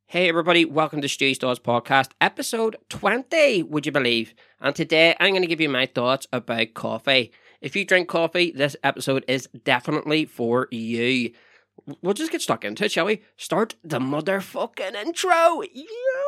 Hey everybody, welcome to Stu's Thoughts Podcast, episode 20, would you believe? And today I'm going to give you my thoughts about coffee. If you drink coffee, this episode is definitely for you. We'll just get stuck into it, shall we? Start the motherfucking intro! Yo!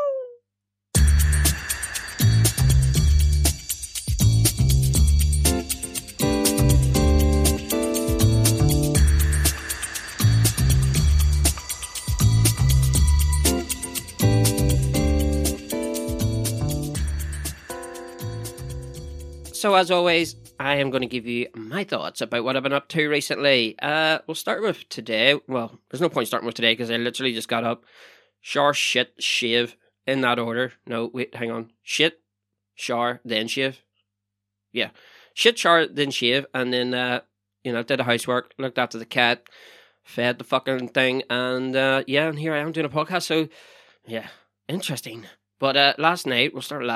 So as always, I am going to give you my thoughts about what I've been up to recently. We'll start with today. Well, there's no point starting with today because I literally just got up. Shower, shit, shave, in that order. No, wait, hang on. Shit, shower, then shave. Yeah. Shit, shower, then shave. And then, did the housework, looked after the cat, fed the fucking thing. And, and here I am doing a podcast. So, yeah, interesting. But last night,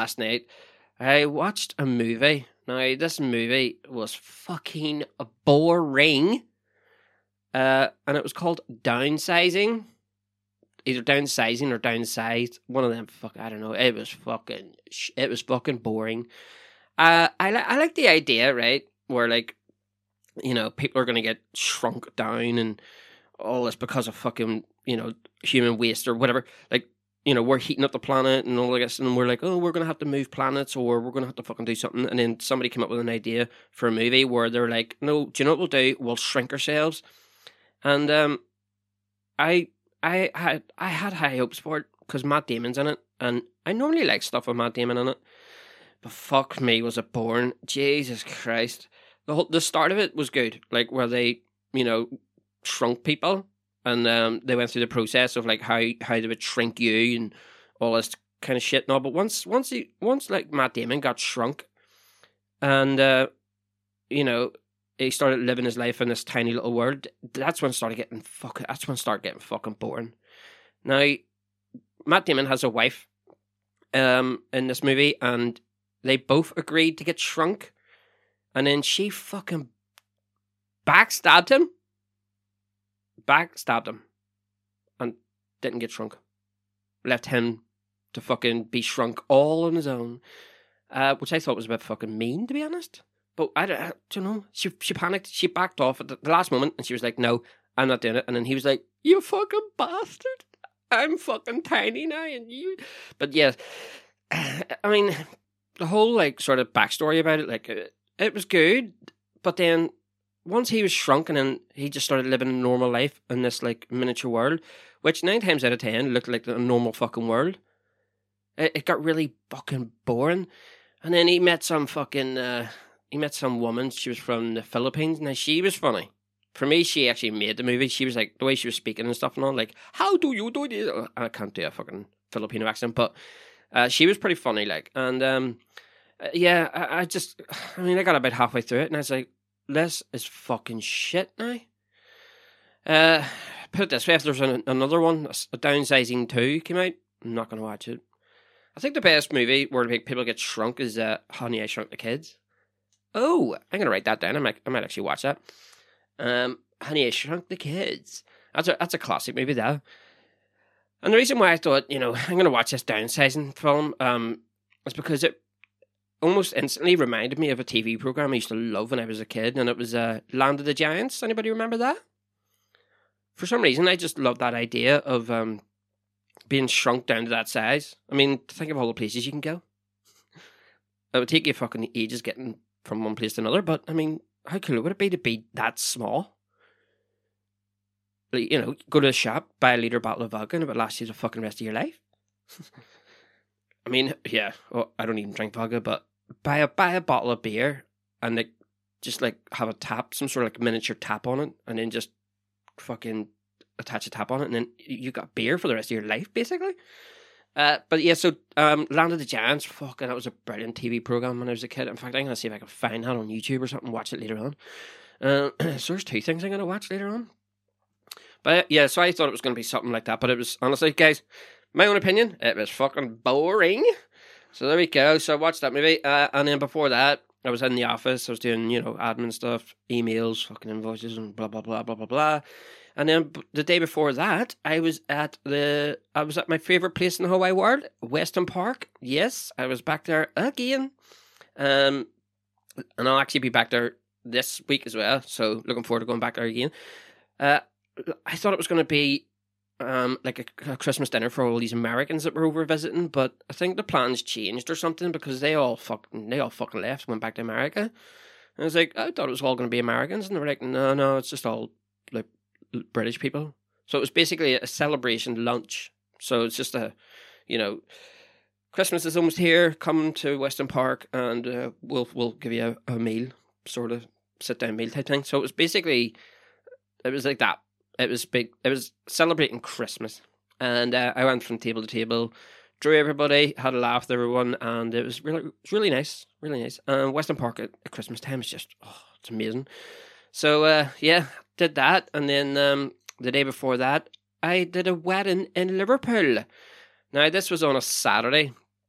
I watched a movie. Now, this movie was fucking boring. And it was called Downsizing. Either Downsizing or Downsized. One of them, I don't know. It was fucking boring. I like the idea, right? Where, people are going to get shrunk down and all this because of fucking, human waste or whatever. We're heating up the planet and all this, and we're like, oh, we're going to have to move planets or we're going to have to fucking do something. And then somebody came up with an idea for a movie where they're like, no, do you know what we'll do? We'll shrink ourselves. And I had high hopes for it because Matt Damon's in it. And I normally like stuff with Matt Damon in it. But fuck me, was it boring? Jesus Christ. The start of it was good. Like, where they, shrunk people. And they went through the process of how they would shrink you and all this kind of shit. No, but once Matt Damon got shrunk, and he started living his life in this tiny little world, that's when it started getting fucking boring. Now, Matt Damon has a wife, in this movie, and they both agreed to get shrunk, and then she fucking backstabbed him and didn't get shrunk. Left him to fucking be shrunk all on his own, which I thought was a bit fucking mean, to be honest. But I don't know. She panicked. She backed off at the last moment, and she was like, "No, I'm not doing it." And then he was like, "You fucking bastard! I'm fucking tiny now, and you." But yeah, I mean, the whole sort of backstory about it, it was good, but then. Once he was shrunk and then he just started living a normal life in this miniature world, which 9 times out of 10 looked like a normal fucking world. It got really fucking boring. And then he met some woman. She was from the Philippines. Now she was funny. For me, she actually made the movie. She was the way she was speaking and stuff and all, how do you do this? I can't do a fucking Filipino accent, but she was pretty funny, and I got about halfway through it and I was like, this is fucking shit now. Put it this way, if there's another one, a Downsizing 2 came out, I'm not going to watch it. I think the best movie where people get shrunk is Honey, I Shrunk the Kids. Oh, I'm going to write that down. I might actually watch that. Honey, I Shrunk the Kids. That's a classic movie, though. And the reason why I thought, I'm going to watch this Downsizing film is because it almost instantly reminded me of a TV program I used to love when I was a kid, and it was Land of the Giants. Anybody remember that? For some reason, I just loved that idea of being shrunk down to that size. I mean, think of all the places you can go. It would take you fucking ages getting from one place to another, but I mean, how cool would it be to be that small? Go to a shop, buy a litre bottle of vodka, and it would last you the fucking rest of your life. I mean, yeah, well, I don't even drink vodka, but buy a bottle of beer and just have a tap, some sort of miniature tap on it, and then just fucking attach a tap on it, and then you got beer for the rest of your life, basically. But yeah, so Land of the Giants, fucking, that was a brilliant TV program when I was a kid. In fact, I'm going to see if I can find that on YouTube or something, watch it later on. So there's 2 things I'm going to watch later on. But yeah, so I thought it was going to be something like that, but it was, honestly, guys, my own opinion, it was fucking boring. So there we go. So I watched that movie. And then before that, I was in the office. I was doing, admin stuff, emails, fucking invoices, and blah, blah, blah, blah, blah, blah. And then the day before that, I was at my favourite place in the whole wide world, Weston Park. Yes, I was back there again. And I'll actually be back there this week as well. So looking forward to going back there again. I thought it was going to be like a Christmas dinner for all these Americans that were over visiting, but I think the plans changed or something because they all fucking left, went back to America. And I was like, I thought it was all going to be Americans, and they were like, no, it's just all like British people. So it was basically a celebration lunch. So it's just Christmas is almost here. Come to Weston Park, and we'll give you a meal, sort of sit down meal type thing. So it was basically, it was like that. It was big. It was celebrating Christmas, and I went from table to table, drew everybody, had a laugh with everyone, and it was really nice, really nice. Weston Park at Christmas time is just, it's amazing. So did that, and then the day before that, I did a wedding in Liverpool. Now this was on a Saturday,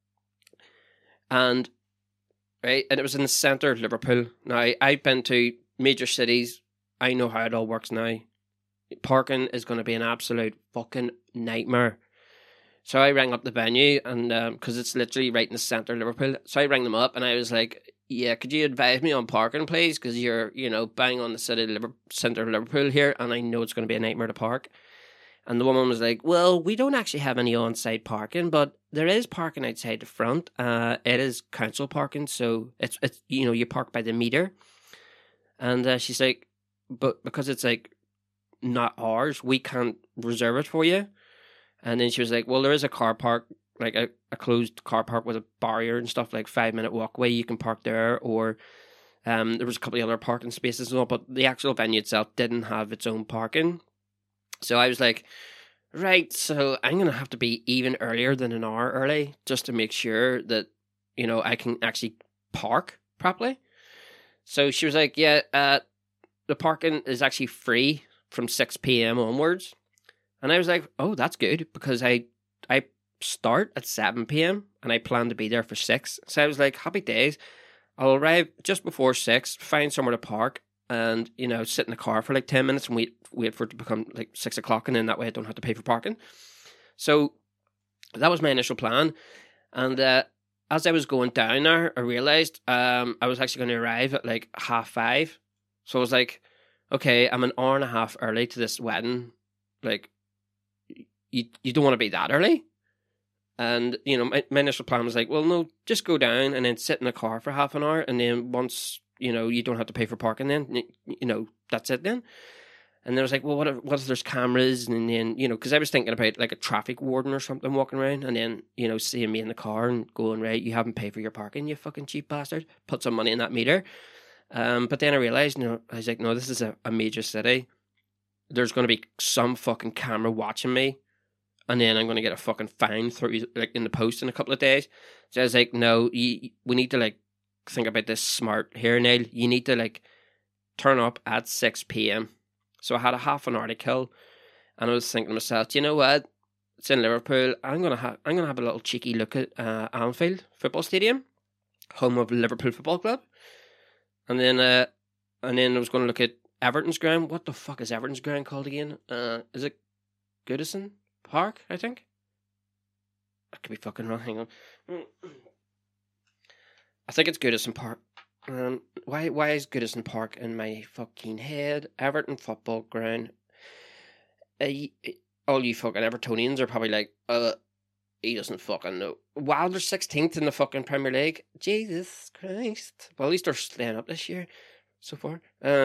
and it was in the centre of Liverpool. Now I've been to major cities. I know how it all works now. Parking is going to be an absolute fucking nightmare. So I rang up the venue, and because it's literally right in the centre of Liverpool. So I rang them up, and I was like, yeah, could you advise me on parking, please? Because you're, bang on the centre of Liverpool here, and I know it's going to be a nightmare to park. And the woman was like, well, we don't actually have any on-site parking, but there is parking outside the front. It is council parking, so it's you park by the meter. And she's like, but because it's like not ours, we can't reserve it for you. And then she was like, well, there is a car park, like a closed car park with a barrier and stuff, like 5-minute walkway, you can park there. Or there was a couple of other parking spaces and all, but the actual venue itself didn't have its own parking. So I was like, right, so I'm going to have to be even earlier than an hour early just to make sure that, I can actually park properly. So she was like, yeah, the parking is actually free from 6 p.m. onwards. And I was like, oh, that's good, because I start at 7 p.m. and I plan to be there for 6. So I was like, happy days. I'll arrive just before 6, find somewhere to park, and, sit in the car for like 10 minutes and wait for it to become like 6 o'clock, and then that way I don't have to pay for parking. So that was my initial plan. And as I was going down there, I realised I was actually going to arrive at like 5:30. So I was like, okay, I'm an hour and a half early to this wedding. Like, you don't want to be that early. And, my initial plan was like, well, no, just go down and then sit in the car for half an hour. And then once, you don't have to pay for parking then, that's it then. And then I was like, well, what if there's cameras? And then, because I was thinking about like a traffic warden or something walking around, and then, seeing me in the car and going, right, you haven't paid for your parking, you fucking cheap bastard. Put some money in that meter. But then I realised, I was like, no, this is a major city. There's going to be some fucking camera watching me, and then I'm going to get a fucking fine through, like, in the post in a couple of days. So I was like, no, we need to, like, think about this smart here, Neil. You need to, like, turn up at 6 p.m. So I had a half an hour to kill, and I was thinking to myself, you know what? It's in Liverpool. I'm gonna have a little cheeky look at Anfield Football Stadium, home of Liverpool Football Club. And then I was going to look at Everton's ground. What the fuck is Everton's ground called again? Is it Goodison Park, I think? I could be fucking wrong. Hang on. I think it's Goodison Park. Why is Goodison Park in my fucking head? Everton Football Ground. All you fucking Evertonians are probably like, he doesn't fucking know. Wow, they're 16th in the fucking Premier League. Jesus Christ. Well, at least they're staying up this year so far.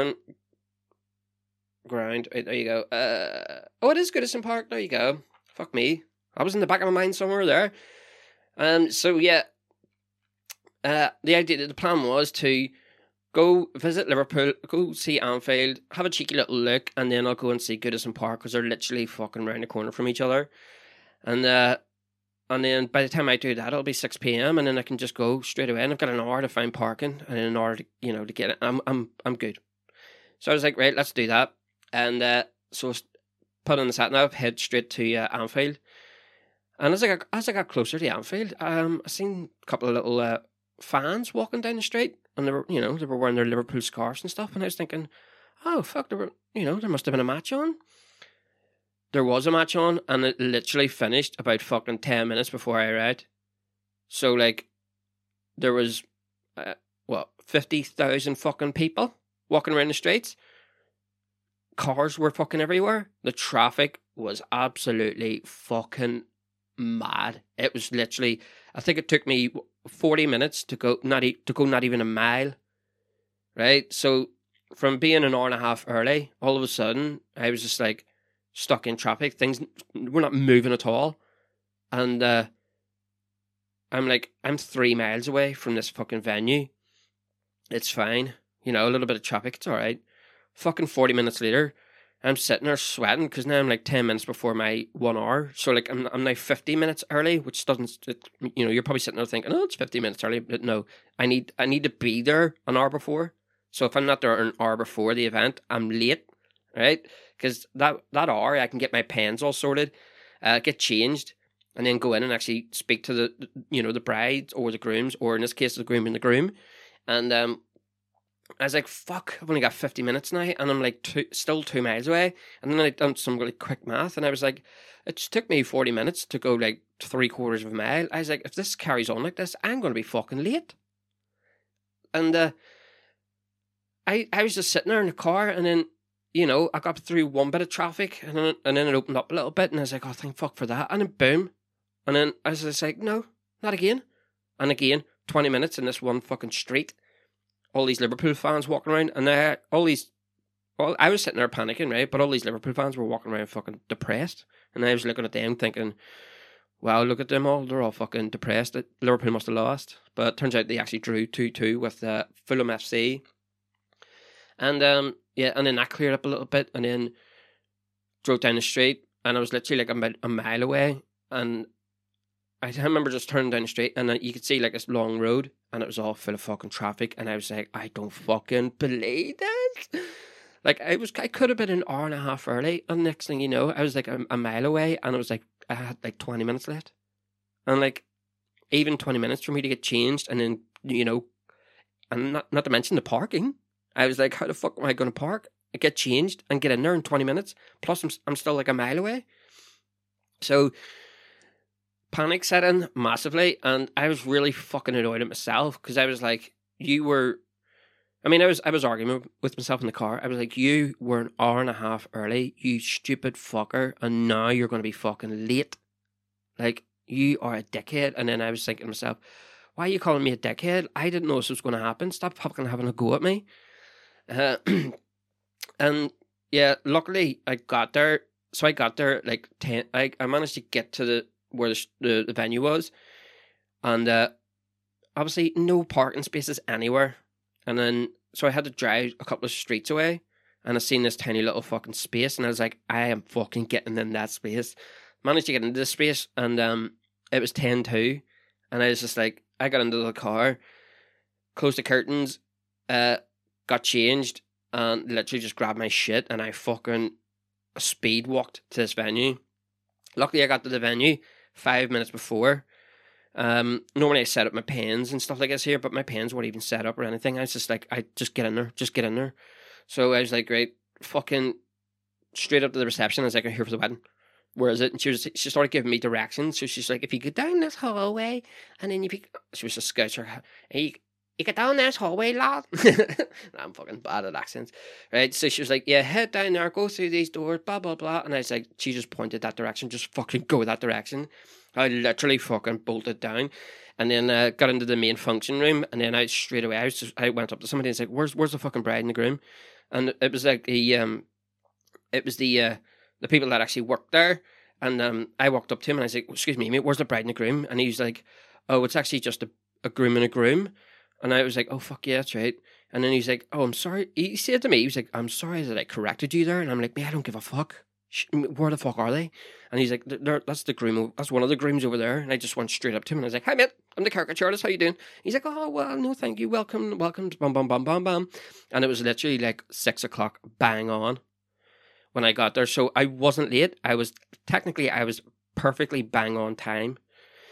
Ground. Right, there you go. It is Goodison Park. There you go. Fuck me. I was in the back of my mind somewhere there. So yeah. The plan was to go visit Liverpool, go see Anfield, have a cheeky little look, and then I'll go and see Goodison Park, because they're literally fucking round the corner from each other. And then by the time I do that, it'll be 6 p.m. and then I can just go straight away. And I've got an hour to find parking and an hour to, to get it. I'm good. So I was like, right, let's do that. And so put on the sat nav, head straight to Anfield. And as I got closer to Anfield, I seen a couple of little fans walking down the street, and they were wearing their Liverpool scarves and stuff. And I was thinking, oh fuck, there must have been a match on. there was a match on, and it literally finished about fucking 10 minutes before I arrived. So, like, there was, 50,000 fucking people walking around the streets. Cars were fucking everywhere. The traffic was absolutely fucking mad. It was literally, I think it took me 40 minutes to go not even a mile. Right? So, from being an hour and a half early, all of a sudden, I was just like stuck in traffic. Things were not moving at all. And I'm like, I'm 3 miles away from this fucking venue. It's fine. You know, a little bit of traffic, it's alright. Fucking 40 minutes later, I'm sitting there sweating because now I'm like 10 minutes before my 1 hour. So, like, I'm now 50 minutes early, which doesn't, you're probably sitting there thinking, oh, it's 50 minutes early. But no, I need to be there an hour before. So if I'm not there an hour before the event, I'm late, right? Because that hour, I can get my pens all sorted, get changed, and then go in and actually speak to the bride or the grooms, or in this case, the groom and the groom. And I was like, fuck, I've only got 50 minutes now, and I'm like still 2 miles away. And then I done some really quick math, and I was like, it took me 40 minutes to go like 3/4 of a mile. I was like, if this carries on like this, I'm going to be fucking late. And I was just sitting there in the car, and then, I got through one bit of traffic, and then it opened up a little bit, and I was like, oh, thank fuck for that. And then boom. And then I was just like, no, not again. And again, 20 minutes in this one fucking street. All these Liverpool fans walking around, and I was sitting there panicking, right? But all these Liverpool fans were walking around fucking depressed. And I was looking at them thinking, wow, look at them all. They're all fucking depressed. Liverpool must have lost. But it turns out they actually drew 2-2 with Fulham FC. And and then that cleared up a little bit, and then drove down the street, and I was literally like a mile away, and I remember just turning down the street, and you could see like this long road, and it was all full of fucking traffic, and I was like, I don't fucking believe this. Like, I could have been an hour and a half early, and next thing you know, I was like a mile away, and it was like, I had like 20 minutes left. And like, even 20 minutes for me to get changed, and then, and not to mention the parking. I was like, how the fuck am I going to park? I get changed and get in there in 20 minutes. Plus, I'm still like a mile away. So, panic set in massively, and I was really fucking annoyed at myself, because I was like, I was arguing with myself in the car. I was like, you were an hour and a half early, you stupid fucker, and now you're going to be fucking late. Like, you are a dickhead. And then I was thinking to myself, why are you calling me a dickhead? I didn't know this was going to happen. Stop fucking having a go at me. And yeah, luckily I got there. So I got there like 10. I managed to get to where the venue was, and obviously no parking spaces anywhere. And then so I had to drive a couple of streets away, and I seen this tiny little fucking space, and I was like, I am fucking getting in that space. Managed to get into this space, and it was 10:02, and I was just like, I got into the car, closed the curtains, got changed, and literally just grabbed my shit, and I fucking speed walked to this venue. Luckily, I got to the venue 5 minutes before. Normally I set up my pens and stuff like this here, but my pens weren't even set up or anything. I was just like, just get in there. So I was like, great, fucking straight up to the reception. I was like, I'm here for the wedding. Where is it? And she started giving me directions. So she's like, if you go down this hallway, and then she was a scouser. You get down this hallway, lad. I'm fucking bad at accents. Right? So she was like, yeah, head down there, go through these doors, blah, blah, blah. And I was like, she just pointed that direction, just fucking go that direction. I literally fucking bolted down, and then got into the main function room, and then straight away, I went up to somebody and was like, where's the fucking bride and the groom? And it was like the people that actually worked there. And I walked up to him and I was like, excuse me, mate, where's the bride and the groom? And he was like, oh, it's actually just a groom and a groom. And I was like, oh, fuck yeah, that's right. And then he's like, oh, I'm sorry. He said to me, he was like, I'm sorry that I corrected you there. And I'm like, man, I don't give a fuck. Where the fuck are they? And he's like, that's the groom. That's one of the grooms over there. And I just went straight up to him and I was like, hi, mate, I'm the caricature artist. How you doing? He's like, oh, well, no, thank you. Welcome. Bum, bum, bum, bum, bum. And it was literally like 6 o'clock bang on when I got there. So I wasn't late. I was perfectly bang on time.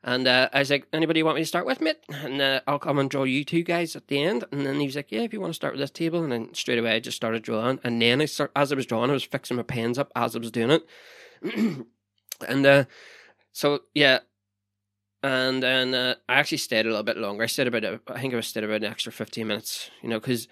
And I was like, anybody want me to start with, mate? And I'll come and draw you two guys at the end. And then he was like, yeah, if you want to start with this table. And then straight away I just started drawing. And then as I was drawing, I was fixing my pens up as I was doing it. And so, yeah. And then I actually stayed a little bit longer. I stayed about an extra 15 minutes, because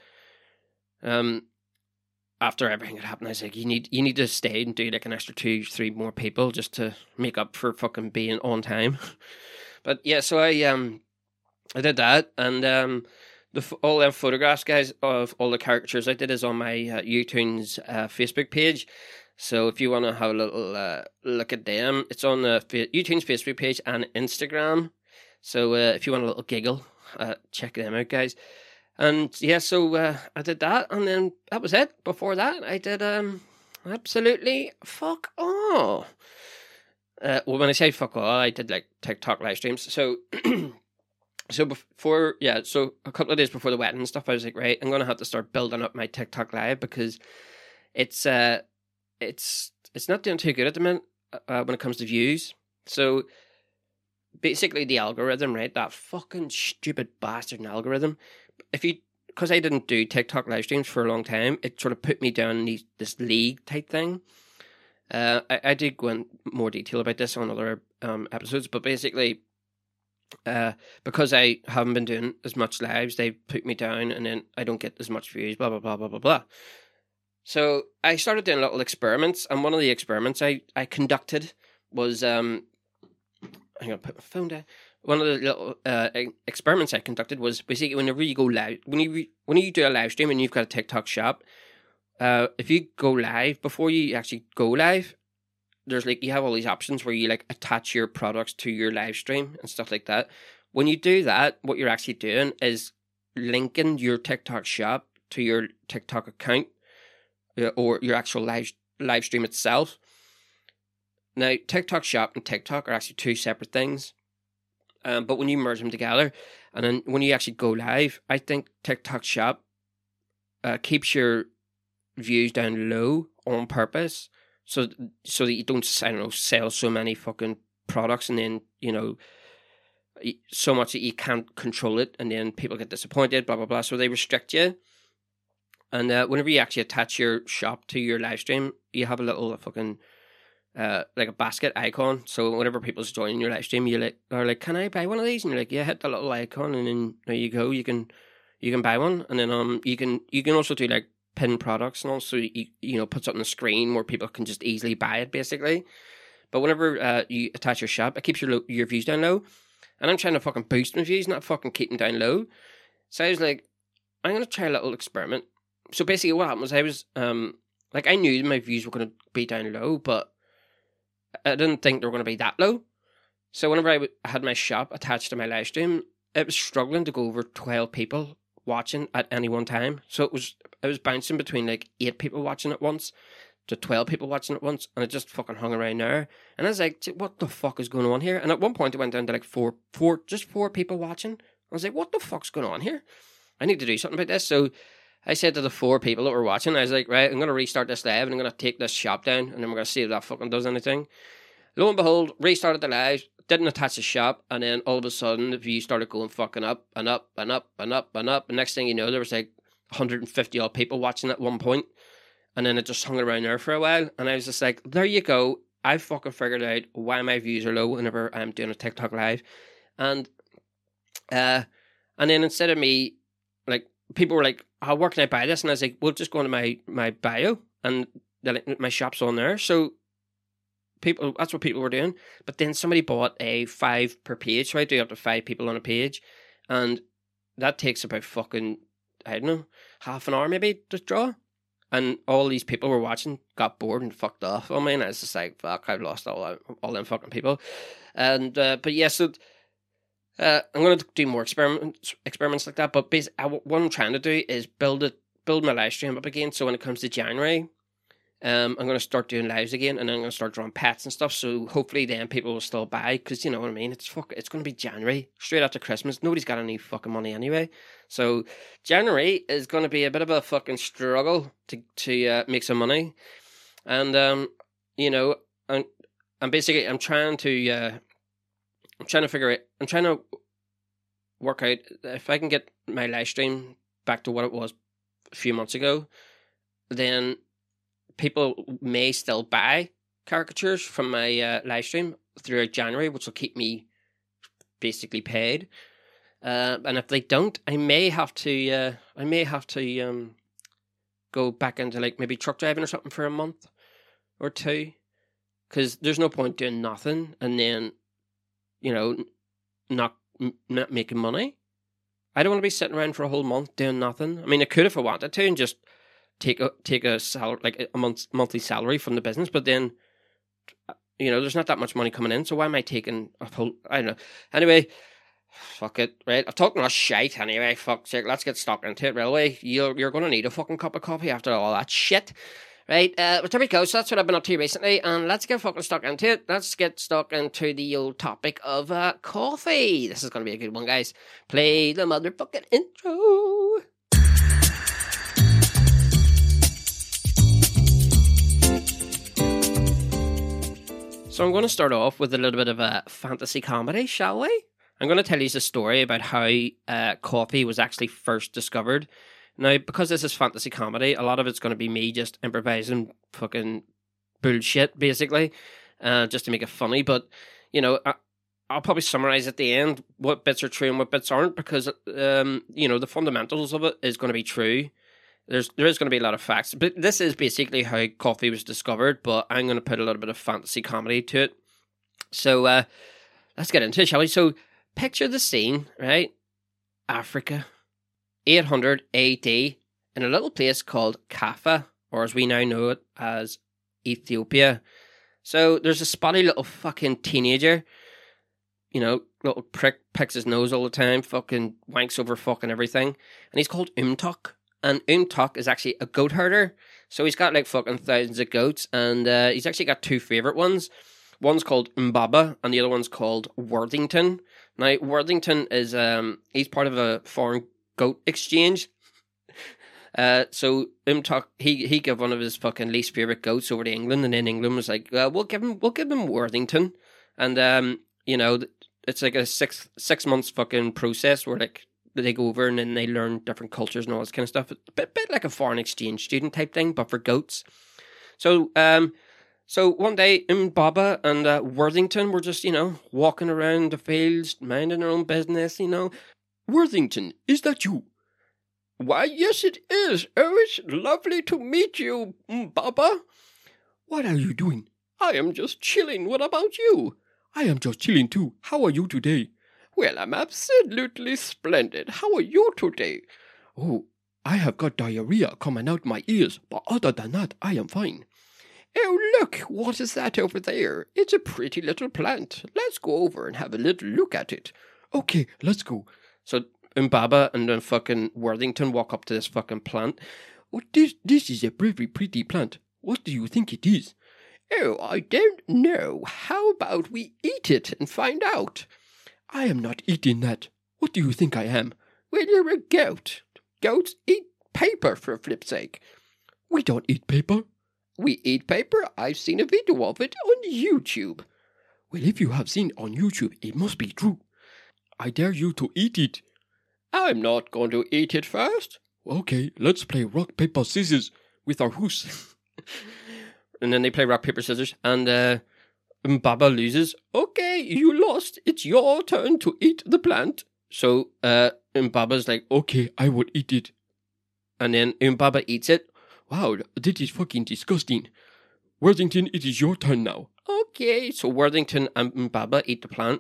after everything had happened, I was like, you need to stay and do like an extra 2-3 more people just to make up for fucking being on time. But yeah, so I did that, and all them photographs, guys, of all the caricatures I did is on my YouTunes Facebook page. So if you want to have a little look at them, it's on the YouTunes Facebook page and Instagram. So if you want a little giggle, check them out, guys. And yeah, so I did that, and then that was it. Before that, I did absolutely fuck all. Well, when I say fuck all, I did like TikTok live streams. So so a couple of days before the wedding and stuff, I was like, right, I'm gonna have to start building up my TikTok live, because it's not doing too good at the minute when it comes to views. So basically, the algorithm, right? That fucking stupid bastard algorithm. Because I didn't do TikTok live streams for a long time, it sort of put me down in this league type thing. I did go in more detail about this on other episodes, but basically, because I haven't been doing as much lives, they put me down, and then I don't get as much views. Blah blah blah blah blah blah. So I started doing little experiments, and one of the experiments I conducted was hang on, put my phone down. One of the little experiments I conducted was basically whenever you go live, when you do a live stream and you've got a TikTok shop, if you go live, before you actually go live, there's like, you have all these options where you like attach your products to your live stream and stuff like that. When you do that, what you're actually doing is linking your TikTok shop to your TikTok account, or your actual live stream itself. Now, TikTok shop and TikTok are actually two separate things. But when you merge them together, and then when you actually go live, I think TikTok shop keeps your views down low on purpose, so that you don't, sell so many fucking products, and then, so much that you can't control it, and then people get disappointed, blah blah blah. So they restrict you. And whenever you actually attach your shop to your live stream, you have a little fucking like a basket icon. So whenever people's joining your live stream, you are like, can I buy one of these? And you're like, yeah, hit the little icon, and then there you go. You can buy one, and then you can also do like pin products, and also you put something on the screen where people can just easily buy it, basically. But whenever you attach your shop, it keeps your views down low. And I'm trying to fucking boost my views, not fucking keep them down low. So I was like, I'm gonna try a little experiment. So basically, what happened was I was I knew my views were gonna be down low, but I didn't think they were going to be that low. So whenever I had my shop attached to my live stream, it was struggling to go over 12 people watching at any one time. So it was bouncing between like 8 people watching at once to 12 people watching at once, and it just fucking hung around there. And I was like, what the fuck is going on here? And at one point it went down to like four people watching. I was like, what the fuck's going on here? I need to do something about this. So I said to the 4 people that were watching, I was like, right, I'm going to restart this live, and I'm going to take this shop down, and then we're going to see if that fucking does anything. Lo and behold, restarted the live, didn't attach the shop, and then all of a sudden the views started going fucking up and up and up and up and up. And next thing you know, there was like 150 odd people watching at one point, and then it just hung around there for a while. And I was just like, there you go, I fucking figured out why my views are low whenever I'm doing a TikTok live. And then instead of me, like, people were like, oh, where can I buy this? And I was like, well, just go into my bio, and my shop's on there. So that's what people were doing. But then somebody bought a 5 per page, so I do up to 5 people on a page, and that takes about fucking, I don't know, half an hour maybe to draw. And all these people were watching, got bored and fucked off on me, and I was just like, fuck, I've lost all them fucking people. And but yeah, so I'm going to do more experiments like that. But basically, what I'm trying to do is build my live stream up again. So when it comes to January, I'm going to start doing lives again, and then I'm going to start drawing pets and stuff. So hopefully then people will still buy, because you know what I mean. It's going to be January, straight after Christmas. Nobody's got any fucking money anyway. So January is going to be a bit of a fucking struggle to make some money, and I'm basically, I'm trying to I'm trying to figure out. I'm trying to work out if I can get my live stream back to what it was a few months ago. Then people may still buy caricatures from my live stream throughout January, which will keep me basically paid. And if they don't, I may have to go back into like maybe truck driving or something for a month or two, because there's no point doing nothing and then, you know, not making money. I don't want to be sitting around for a whole month doing nothing. I mean, I could if I wanted to and just take a salary, like a monthly salary from the business, but then, you know, there's not that much money coming in, so why am I taking a whole, I don't know. Anyway, fuck it, right? I've talked enough shite anyway, fuck's sake, let's get stuck into it, really. You're going to need a fucking cup of coffee after all that shit. Right, but there we go, so that's what I've been up to recently, and let's get fucking stuck into it. Let's get stuck into the old topic of coffee. This is going to be a good one, guys. Play the motherfucking intro. So I'm going to start off with a little bit of a fantasy comedy, shall we? I'm going to tell you a story about how coffee was actually first discovered. Now, because this is fantasy comedy, a lot of it's going to be me just improvising fucking bullshit, basically, just to make it funny. But, you know, I'll probably summarize at the end what bits are true and what bits aren't, because, you know, the fundamentals of it is going to be true. There is going to be a lot of facts. But this is basically how coffee was discovered, but I'm going to put a little bit of fantasy comedy to it. So, let's get into it, shall we? So, picture the scene, right? Africa. 800 AD in a little place called Kaffa, or as we now know it as Ethiopia. So there's a spotty little fucking teenager, you know, little prick, picks his nose all the time, fucking wanks over fucking everything, and he's called Umtok. And Umtok is actually a goat herder, so he's got like fucking thousands of goats, and he's actually got two favourite ones. One's called Mbaba, and the other one's called Worthington. Now, Worthington is, he's part of a foreign goat exchange. So Umtok, he gave one of his fucking least favorite goats over to England, and then England was like, we'll give him Worthington, and you know, it's like a six months fucking process where like they go over and then they learn different cultures and all this kind of stuff. A bit like a foreign exchange student type thing, but for goats. So so one day Mbaba and Worthington were just, you know, walking around the fields, minding their own business, you know. Worthington, is that you? Why, yes it is. Oh, it's lovely to meet you, Mbaba. What are you doing? I am just chilling. What about you? I am just chilling too. How are you today? Well, I'm absolutely splendid. How are you today? Oh, I have got diarrhea coming out my ears, but other than that, I am fine. Oh, look, what is that over there? It's a pretty little plant. Let's go over and have a little look at it. Okay, let's go. So Mbaba and then fucking Worthington walk up to this fucking plant. Oh, this is a very pretty plant. What do you think it is? Oh, I don't know. How about we eat it and find out? I am not eating that. What do you think I am? Well, you're a goat. Goats eat paper, for flip's sake. We don't eat paper. We eat paper. I've seen a video of it on YouTube. Well, if you have seen it on YouTube, it must be true. I dare you to eat it. I'm not going to eat it first. Okay, let's play rock, paper, scissors with our hoose. And then they play rock, paper, scissors, and Mbaba loses. Okay, you lost. It's your turn to eat the plant. So Mbaba's like, okay, I will eat it. And then Mbaba eats it. Wow, this is fucking disgusting. Worthington, it is your turn now. Okay, so Worthington and Mbaba eat the plant.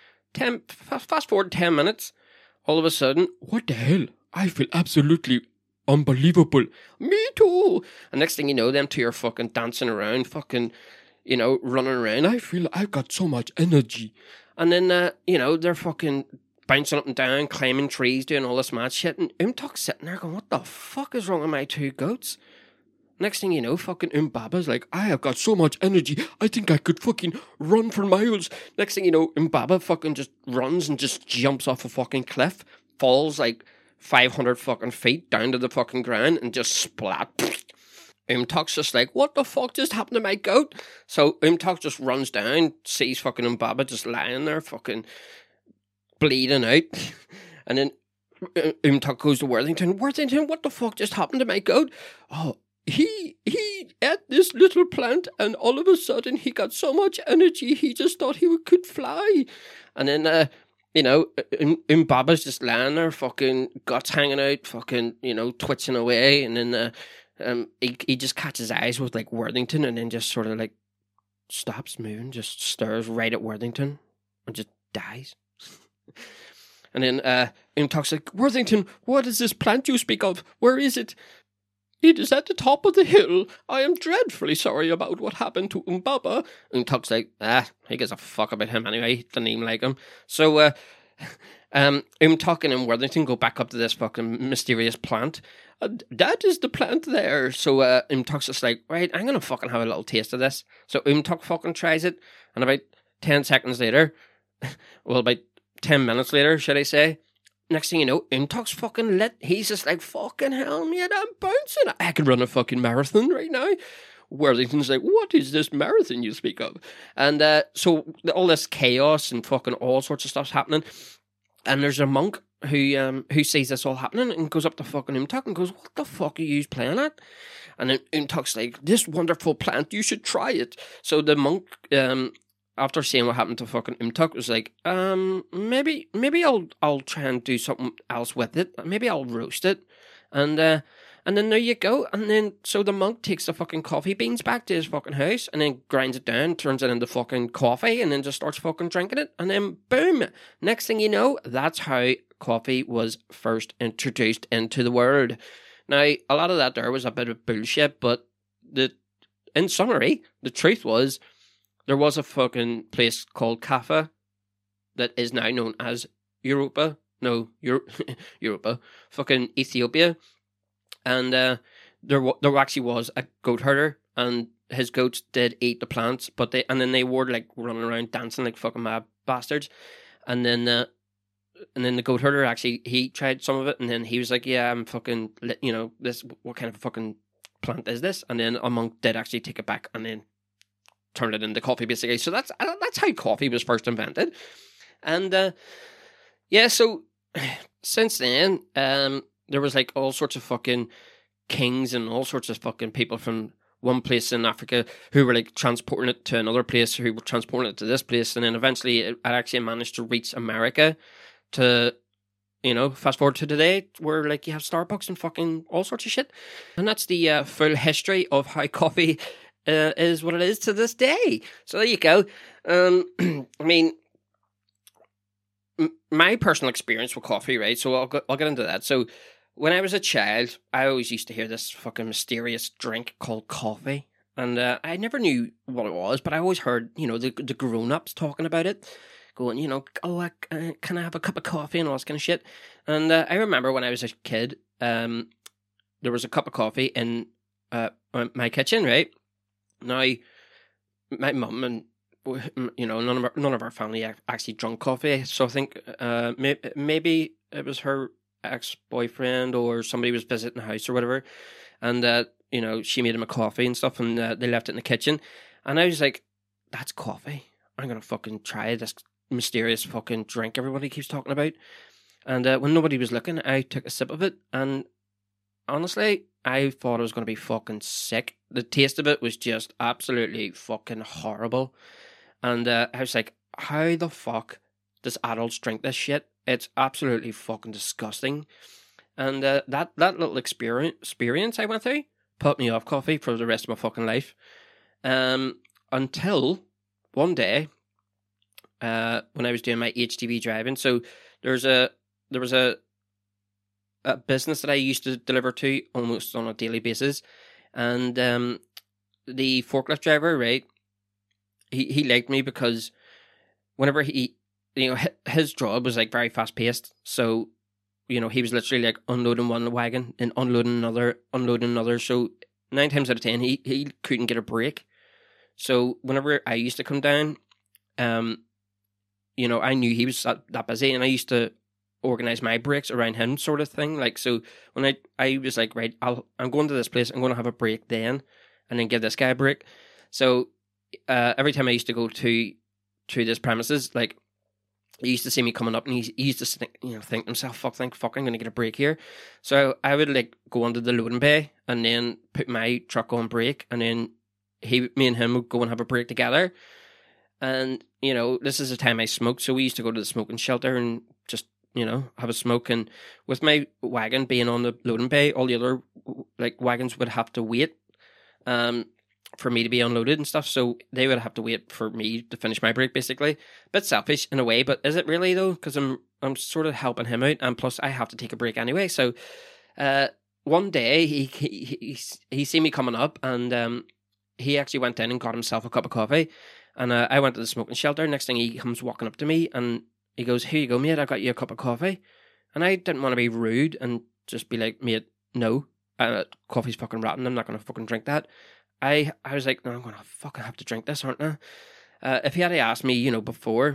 Fast forward 10 minutes, all of a sudden, what the hell? I feel absolutely unbelievable. Me too. And next thing you know, them two are fucking dancing around, fucking, you know, running around. I feel I've got so much energy. And then, you know, they're fucking bouncing up and down, climbing trees, doing all this mad shit. And Umtok's sitting there going, what the fuck is wrong with my two goats? Next thing you know, fucking Mbaba's like, I have got so much energy, I think I could fucking run for miles. Next thing you know, Mbaba fucking just runs and just jumps off a fucking cliff, falls like 500 fucking feet down to the fucking ground and just splat. Umtuk's just like, what the fuck just happened to my goat? So Umtuk just runs down, sees fucking Umbaba just lying there, fucking bleeding out. And then Umtuk goes to Worthington. Worthington, what the fuck just happened to my goat? Oh, he ate this little plant, and all of a sudden he got so much energy he just thought he could fly. And then Umbaba's just lying there, fucking guts hanging out, fucking twitching away. And then he just catches eyes with like Worthington, and then just sort of like stops moving, just stares right at Worthington, and just dies. And then Umtuk's like, Worthington, what is this plant you speak of? Where is it? It is at the top of the hill. I am dreadfully sorry about what happened to Umbaba. Umtuk's like, he gives a fuck about him anyway. He doesn't even like him. So Umtuk and Worthington go back up to this fucking mysterious plant. That is the plant there. So Umtuk's just like, right, I'm going to fucking have a little taste of this. So Umtuk fucking tries it. And about 10 seconds later, well, about 10 minutes later, should I say, next thing you know, Umtuk's fucking lit. He's just like, fucking hell, mate, I'm bouncing. I could run a fucking marathon right now. Worthington's like, what is this marathon you speak of? And so all this chaos and fucking all sorts of stuff's happening. And there's a monk who sees this all happening and goes up to fucking Umtuk and goes, what the fuck are you playing at? And then Umtuk's like, this wonderful plant, you should try it. So the monk, after seeing what happened to fucking Umtuk, was like, maybe I'll try and do something else with it. Maybe I'll roast it. And then there you go. And then, so the monk takes the fucking coffee beans back to his fucking house and then grinds it down, turns it into fucking coffee, and then just starts fucking drinking it. And then, boom, next thing you know, that's how coffee was first introduced into the world. Now, a lot of that there was a bit of bullshit, but in summary, the truth was, there was a fucking place called Kaffa that is now known as Europa. No, Europa. Fucking Ethiopia. And there actually was a goat herder, and his goats did eat the plants, but they were like running around dancing like fucking mad bastards. And then the goat herder actually, he tried some of it, and then he was like, yeah, I'm fucking, this, what kind of fucking plant is this? And then a monk did actually take it back and then turned it into coffee, basically. So that's how coffee was first invented. And so since then, there was like all sorts of fucking kings and all sorts of fucking people from one place in Africa who were like transporting it to another place, who were transporting it to this place, and then eventually it actually managed to reach America. To fast forward to today, where like you have Starbucks and fucking all sorts of shit. And that's the full history of how coffee is what it is to this day. So there you go. I mean, my personal experience with coffee, right? So I'll get into that. So when I was a child, I always used to hear this fucking mysterious drink called coffee. And I never knew what it was, but I always heard, the grown-ups talking about it. Going, can I have a cup of coffee and all this kind of shit. And I remember when I was a kid, there was a cup of coffee in my kitchen, right? Now, my mum and none of our family actually drank coffee, so I think maybe it was her ex-boyfriend or somebody was visiting the house or whatever, and she made him a coffee and stuff, and they left it in the kitchen, and I was like, that's coffee. I'm gonna fucking try this mysterious fucking drink everybody keeps talking about. And when nobody was looking, I took a sip of it, and honestly, I thought I was going to be fucking sick. The taste of it was just absolutely fucking horrible. And I was like, how the fuck does adults drink this shit? It's absolutely fucking disgusting. And that little experience I went through put me off coffee for the rest of my fucking life. Until one day, when I was doing my HGV driving. So there was a business that I used to deliver to almost on a daily basis, and the forklift driver, right, he liked me because whenever his job was like very fast paced, so he was literally like unloading one wagon and unloading another, so 9 times out of 10 he couldn't get a break. So whenever I used to come down, I knew he was that busy, and I used to organize my breaks around him, sort of thing. Like, so when I was like, right, I'm going to this place, I'm going to have a break then, and then give this guy a break. So every time I used to go to this premises, like, he used to see me coming up, and he used to think to himself, fuck, I'm going to get a break here. So I would like go under the loading bay and then put my truck on break, and then me and him would go and have a break together. And, this is the time I smoked, so we used to go to the smoking shelter and just, have a smoke. And with my wagon being on the loading bay, all the other like wagons would have to wait for me to be unloaded and stuff, so they would have to wait for me to finish my break, basically. Bit selfish in a way, but is it really though? Because I'm sort of helping him out, and plus I have to take a break anyway. So one day he seen me coming up, and he actually went in and got himself a cup of coffee. And I went to the smoking shelter. Next thing, he comes walking up to me and he goes, "Here you go, mate, I got you a cup of coffee." And I didn't want to be rude and just be like, "Mate, no, coffee's fucking rotten, I'm not going to fucking drink that." I was like, "No, I'm going to fucking have to drink this, aren't I?" If he had asked me, before,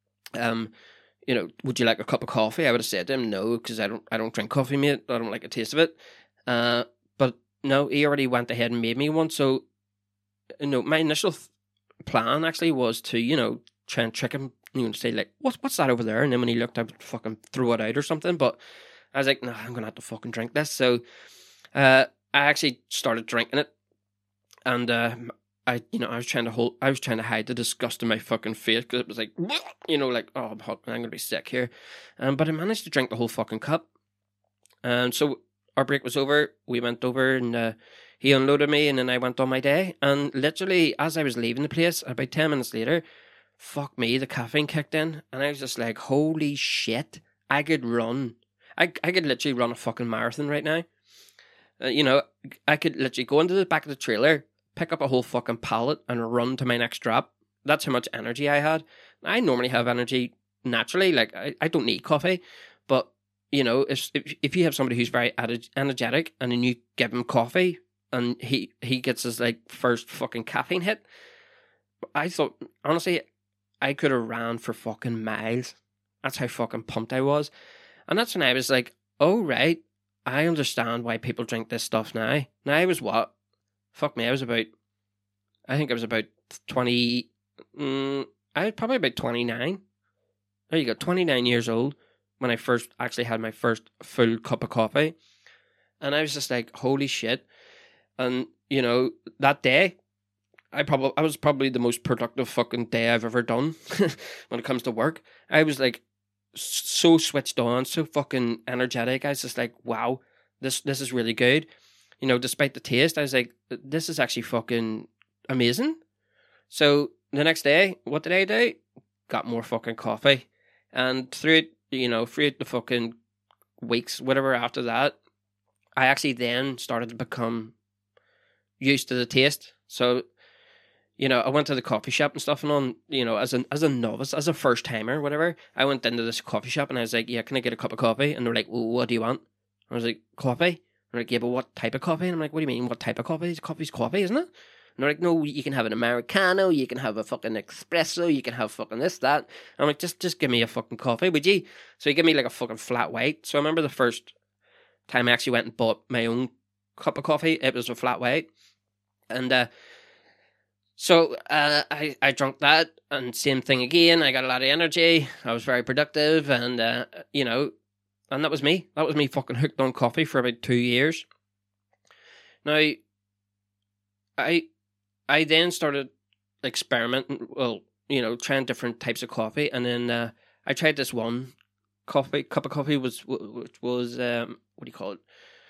would you like a cup of coffee? I would have said to him, no, because I don't drink coffee, mate. I don't like the taste of it. But no, he already went ahead and made me one. So, my initial plan actually was to, try and trick him, say like, what's that over there? And then when he looked, I would fucking throw it out or something. But I was like, no, I'm gonna have to fucking drink this. So, I actually started drinking it, and I was trying to hide the disgust in my fucking face, because it was like, like, oh, I'm gonna be sick here. But I managed to drink the whole fucking cup. And so our break was over. We went over and he unloaded me, and then I went on my day. And literally, as I was leaving the place, about 10 minutes later, fuck me, the caffeine kicked in, and I was just like, holy shit, I could run. I could literally run a fucking marathon right now. I could literally go into the back of the trailer, pick up a whole fucking pallet, and run to my next drop. That's how much energy I had. I normally have energy naturally. Like, I don't need coffee. But, if you have somebody who's very energetic, and then you give him coffee, and he gets his, like, first fucking caffeine hit, I thought, honestly, I could have ran for fucking miles. That's how fucking pumped I was. And that's when I was like, oh, right, I understand why people drink this stuff now. Now I was what? Fuck me, I think I was about 20, I was probably about 29. There you go, 29 years old when I first actually had my first full cup of coffee. And I was just like, holy shit. And, that day, I was probably the most productive fucking day I've ever done when it comes to work. I was like so switched on, so fucking energetic. I was just like, wow, this is really good. Despite the taste, I was like, this is actually fucking amazing. So the next day, what did I do? Got more fucking coffee. And through the fucking weeks, whatever after that, I actually then started to become used to the taste. So, I went to the coffee shop and stuff, and as a novice, as a first timer, whatever, I went into this coffee shop and I was like, yeah, can I get a cup of coffee? And they're like, well, what do you want? I was like, coffee? They're like, yeah, but what type of coffee? And I'm like, what do you mean, what type of coffee? Coffee's coffee, isn't it? And they're like, no, you can have an Americano, you can have a fucking espresso, you can have fucking this, that. And I'm like, just give me a fucking coffee, would you? So he gave me like a fucking flat white. So I remember the first time I actually went and bought my own cup of coffee, it was a flat white. And so I drank that, and same thing again. I got a lot of energy. I was very productive, and and that was me. That was me fucking hooked on coffee for about 2 years. Now, I then started experimenting. Well, trying different types of coffee, and then I tried this one cup of coffee which was what do you call it?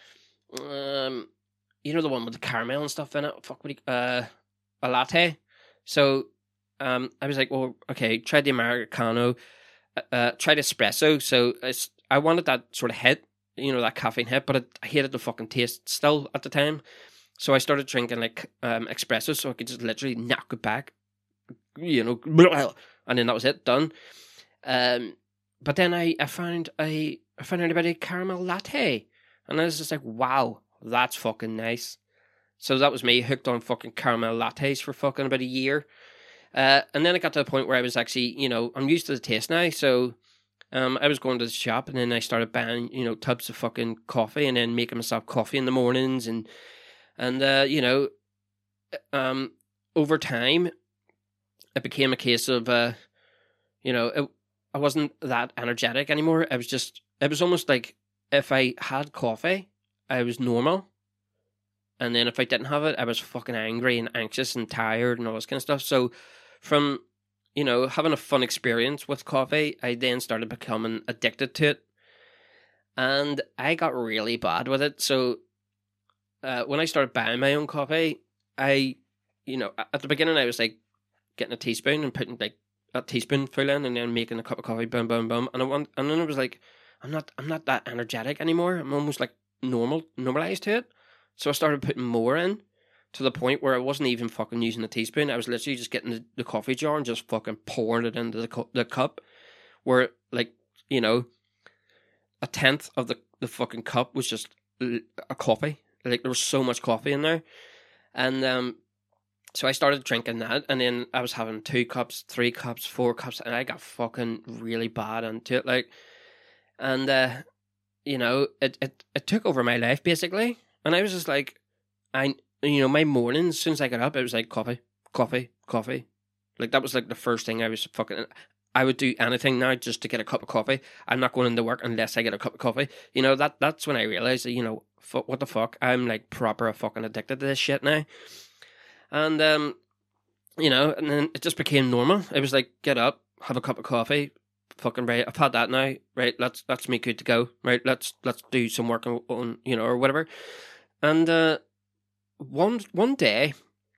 The one with the caramel and stuff in it. A latte. So I was like, well, okay, try the Americano, try the espresso. So I wanted that sort of hit, that caffeine hit, but I hated the fucking taste still at the time. So I started drinking like espresso, so I could just literally knock it back, and then that was it, done. But then I found out about a caramel latte, and I was just like, wow, that's fucking nice. So that was me hooked on fucking caramel lattes for fucking about a year. And then it got to the point where I was actually, I'm used to the taste now. So I was going to the shop, and then I started buying, tubs of fucking coffee, and then making myself coffee in the mornings, and um, over time, it became a case of, I wasn't that energetic anymore. It was almost like if I had coffee, I was normal. And then if I didn't have it, I was fucking angry and anxious and tired and all this kind of stuff. So from, having a fun experience with coffee, I then started becoming addicted to it. And I got really bad with it. So when I started buying my own coffee, at the beginning I was like getting a teaspoon and putting like a teaspoonful in and then making a cup of coffee, boom, boom, boom. And then I was like, I'm not that energetic anymore. I'm almost like normalized to it. So I started putting more in to the point where I wasn't even fucking using a teaspoon. I was literally just getting the coffee jar and just fucking pouring it into the cup, where like, a tenth of the fucking cup was just a coffee. Like there was so much coffee in there. And so I started drinking that, and then I was having 2 cups, 3 cups, 4 cups, and I got fucking really bad into it. Like, and it took over my life basically. And I was just like, my mornings, as soon as I got up, it was like coffee, coffee, coffee. Like that was like the first thing I would do anything now just to get a cup of coffee. I'm not going into work unless I get a cup of coffee. That's when I realized that, what the fuck, I'm like proper fucking addicted to this shit now. And, and then it just became normal. It was like, get up, have a cup of coffee, fucking right, I've had that now, right, that's me good to go, right, let's do some work on or whatever. And one day,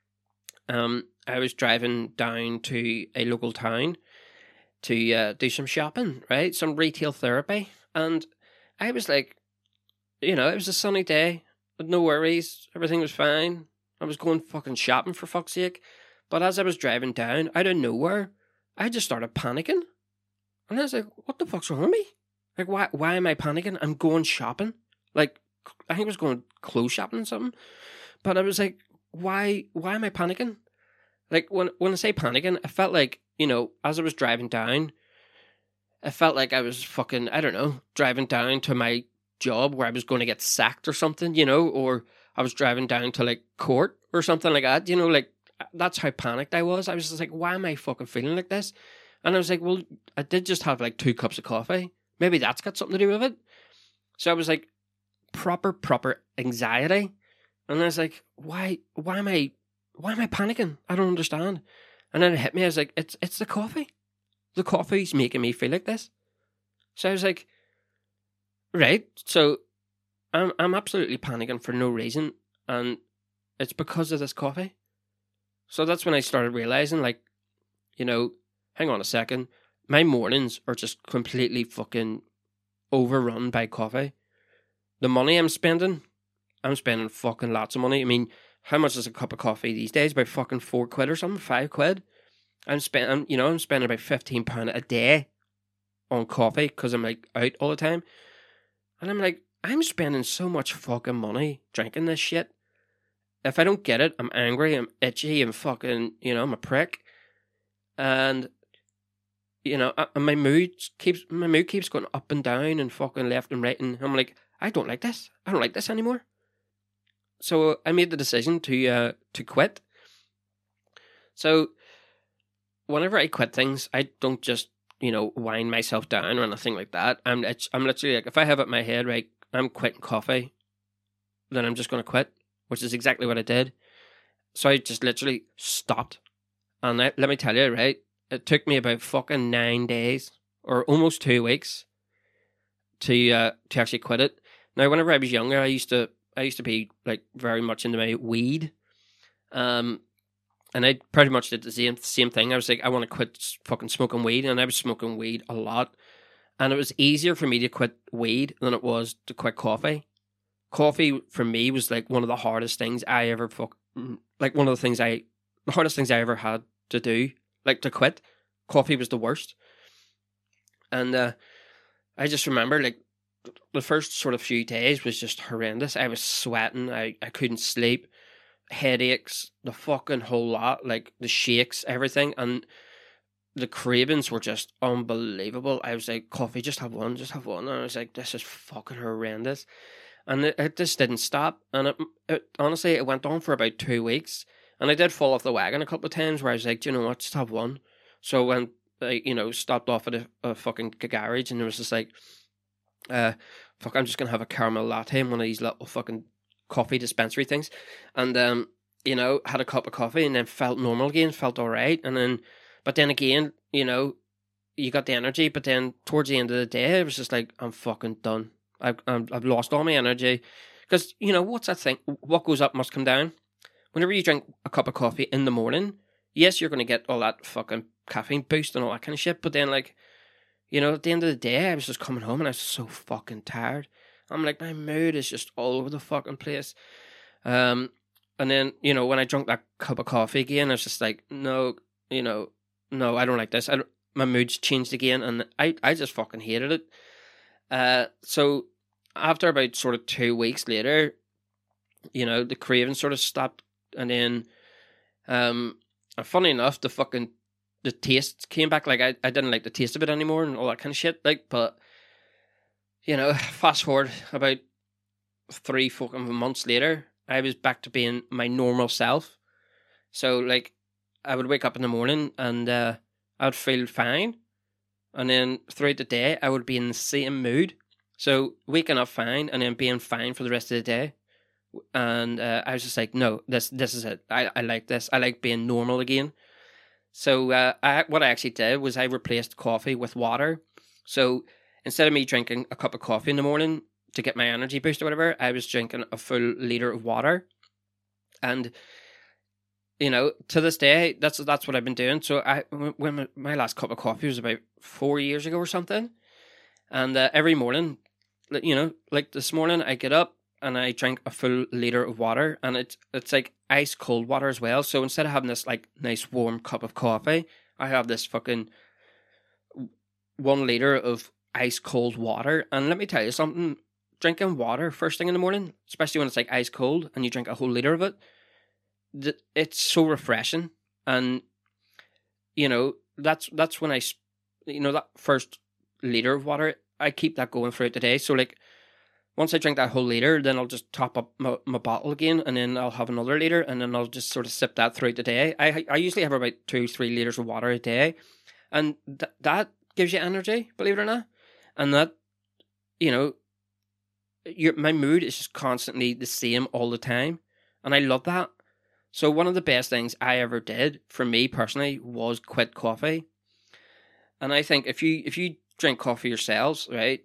I was driving down to a local town to do some shopping, right, some retail therapy, and I was like, it was a sunny day, no worries, everything was fine. I was going fucking shopping for fuck's sake, but as I was driving down, out of nowhere, I just started panicking, and I was like, what the fuck's wrong with me? Like, why am I panicking? I'm going shopping, like, I think I was going clothes shopping or something. But I was like, why am I panicking? Like, when I say panicking, I felt like, as I was driving down, I felt like I was fucking, I don't know, driving down to my job where I was going to get sacked or something, or I was driving down to like court or something like that, like that's how panicked I was. I was just like, why am I fucking feeling like this? And I was like, well, I did just have like 2 cups of coffee. Maybe that's got something to do with it. So I was like, proper anxiety. And I was like, why am I panicking? I don't understand. And then it hit me. I was like, it's the coffee. The coffee's making me feel like this. So I was like, right. So I'm absolutely panicking for no reason, and it's because of this coffee. So that's when I started realizing, like, hang on a second, my mornings are just completely fucking overrun by coffee. The money I'm spending fucking lots of money. I mean, how much is a cup of coffee these days? About fucking £4 or something, £5. I'm spending about £15 a day on coffee because I'm like out all the time, and I'm like, I'm spending so much fucking money drinking this shit. If I don't get it, I'm angry, I'm itchy, I'm fucking, I'm a prick, and my mood keeps going up and down and fucking left and right, and I'm like, I don't like this. I don't like this anymore. So I made the decision to quit. So whenever I quit things, I don't just wind myself down or anything like that. I'm literally like, if I have it in my head, right, I'm quitting coffee, then I'm just going to quit, which is exactly what I did. So I just literally stopped, and let me tell you, right, it took me about fucking 9 days or almost 2 weeks to actually quit it. Now, whenever I was younger, I used to be like very much into my weed, and I pretty much did the same thing. I was like, I want to quit fucking smoking weed, and I was smoking weed a lot, and it was easier for me to quit weed than it was to quit coffee. Coffee for me was like one of the hardest things I ever the hardest things I ever had to do, like to quit. Coffee was the worst, and I just remember like the first sort of few days was just horrendous. I was sweating. I couldn't sleep. Headaches, the fucking whole lot, like the shakes, everything. And the cravings were just unbelievable. I was like, coffee, just have one, just have one. And I was like, this is fucking horrendous. And it just didn't stop. And it honestly, it went on for about 2 weeks. And I did fall off the wagon a couple of times where I was like, do you know what, just have one. So when I, stopped off at a fucking garage and there was just like, fuck, I'm just going to have a caramel latte in one of these little fucking coffee dispensary things. And, had a cup of coffee and then felt normal again, felt all right. And then, but then again, you got the energy, but then towards the end of the day, it was just like, I'm fucking done. I've lost all my energy. Because, what's that thing? What goes up must come down. Whenever you drink a cup of coffee in the morning, yes, you're going to get all that fucking caffeine boost and all that kind of shit. But then, like, at the end of the day, I was just coming home and I was so fucking tired. I'm like, my mood is just all over the fucking place. And then, when I drank that cup of coffee again, I was just like, no, no, I don't like this. My mood's changed again, and I just fucking hated it. So after about sort of 2 weeks later, the craving sort of stopped, and then, and funny enough, the taste came back. Like I didn't like the taste of it anymore, and all that kind of shit. Like, but fast forward about 3 fucking months later, I was back to being my normal self. So like, I would wake up in the morning and I'd feel fine, and then throughout the day I would be in the same mood. So waking up fine and then being fine for the rest of the day. And I was just like, no, this is it. I like this. I like being normal again. So what I actually did was I replaced coffee with water. So instead of me drinking a cup of coffee in the morning to get my energy boost or whatever, I was drinking a full liter of water. And to this day, that's what I've been doing. So when my last cup of coffee was about 4 years ago or something, and every morning, like this morning, I get up and I drink a full liter of water, and it's like ice cold water as well. So instead of having this like nice warm cup of coffee, I have this fucking 1 liter of ice cold water. And let me tell you something: drinking water first thing in the morning, especially when it's like ice cold, and you drink a whole liter of it, it's so refreshing. And that's when that first liter of water, I keep that going throughout the day. So like, once I drink that whole liter, then I'll just top up my bottle again, and then I'll have another liter, and then I'll just sort of sip that throughout the day. I usually have about 2-3 liters of water a day, and that gives you energy, believe it or not. And that, my mood is just constantly the same all the time, and I love that. So one of the best things I ever did for me personally was quit coffee. And I think if you drink coffee yourselves, right,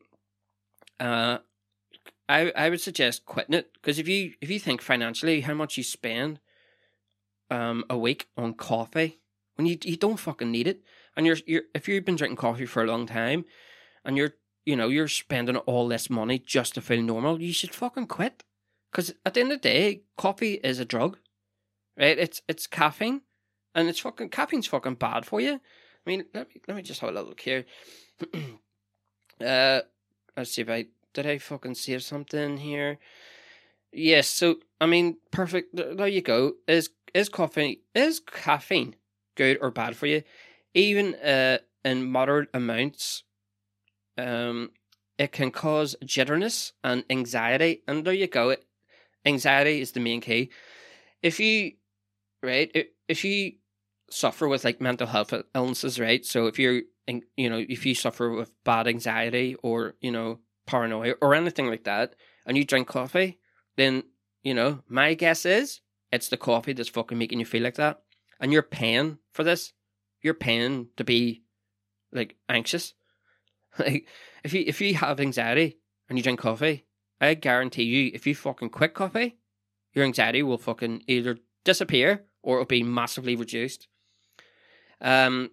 I would suggest quitting it, because if you think financially how much you spend a week on coffee, when you don't fucking need it, and you're if you've been drinking coffee for a long time, and you're spending all this money just to feel normal, you should fucking quit. Because at the end of the day, coffee is a drug, right? It's caffeine, and caffeine's fucking bad for you. I mean, let me just have a little look here. Let's see if did I fucking save something here? Yes, so I mean, perfect. There you go. Is caffeine good or bad for you? Even in moderate amounts, it can cause jitteriness and anxiety. And there you go. Anxiety is the main key. If you suffer with like mental health illnesses, right? So if if you suffer with bad anxiety or paranoia or anything like that, and you drink coffee, then my guess is it's the coffee that's fucking making you feel like that, and you're paying for this. You're paying to be like anxious. Like if you have anxiety and you drink coffee, I guarantee you, if you fucking quit coffee, your anxiety will fucking either disappear or it'll be massively reduced. And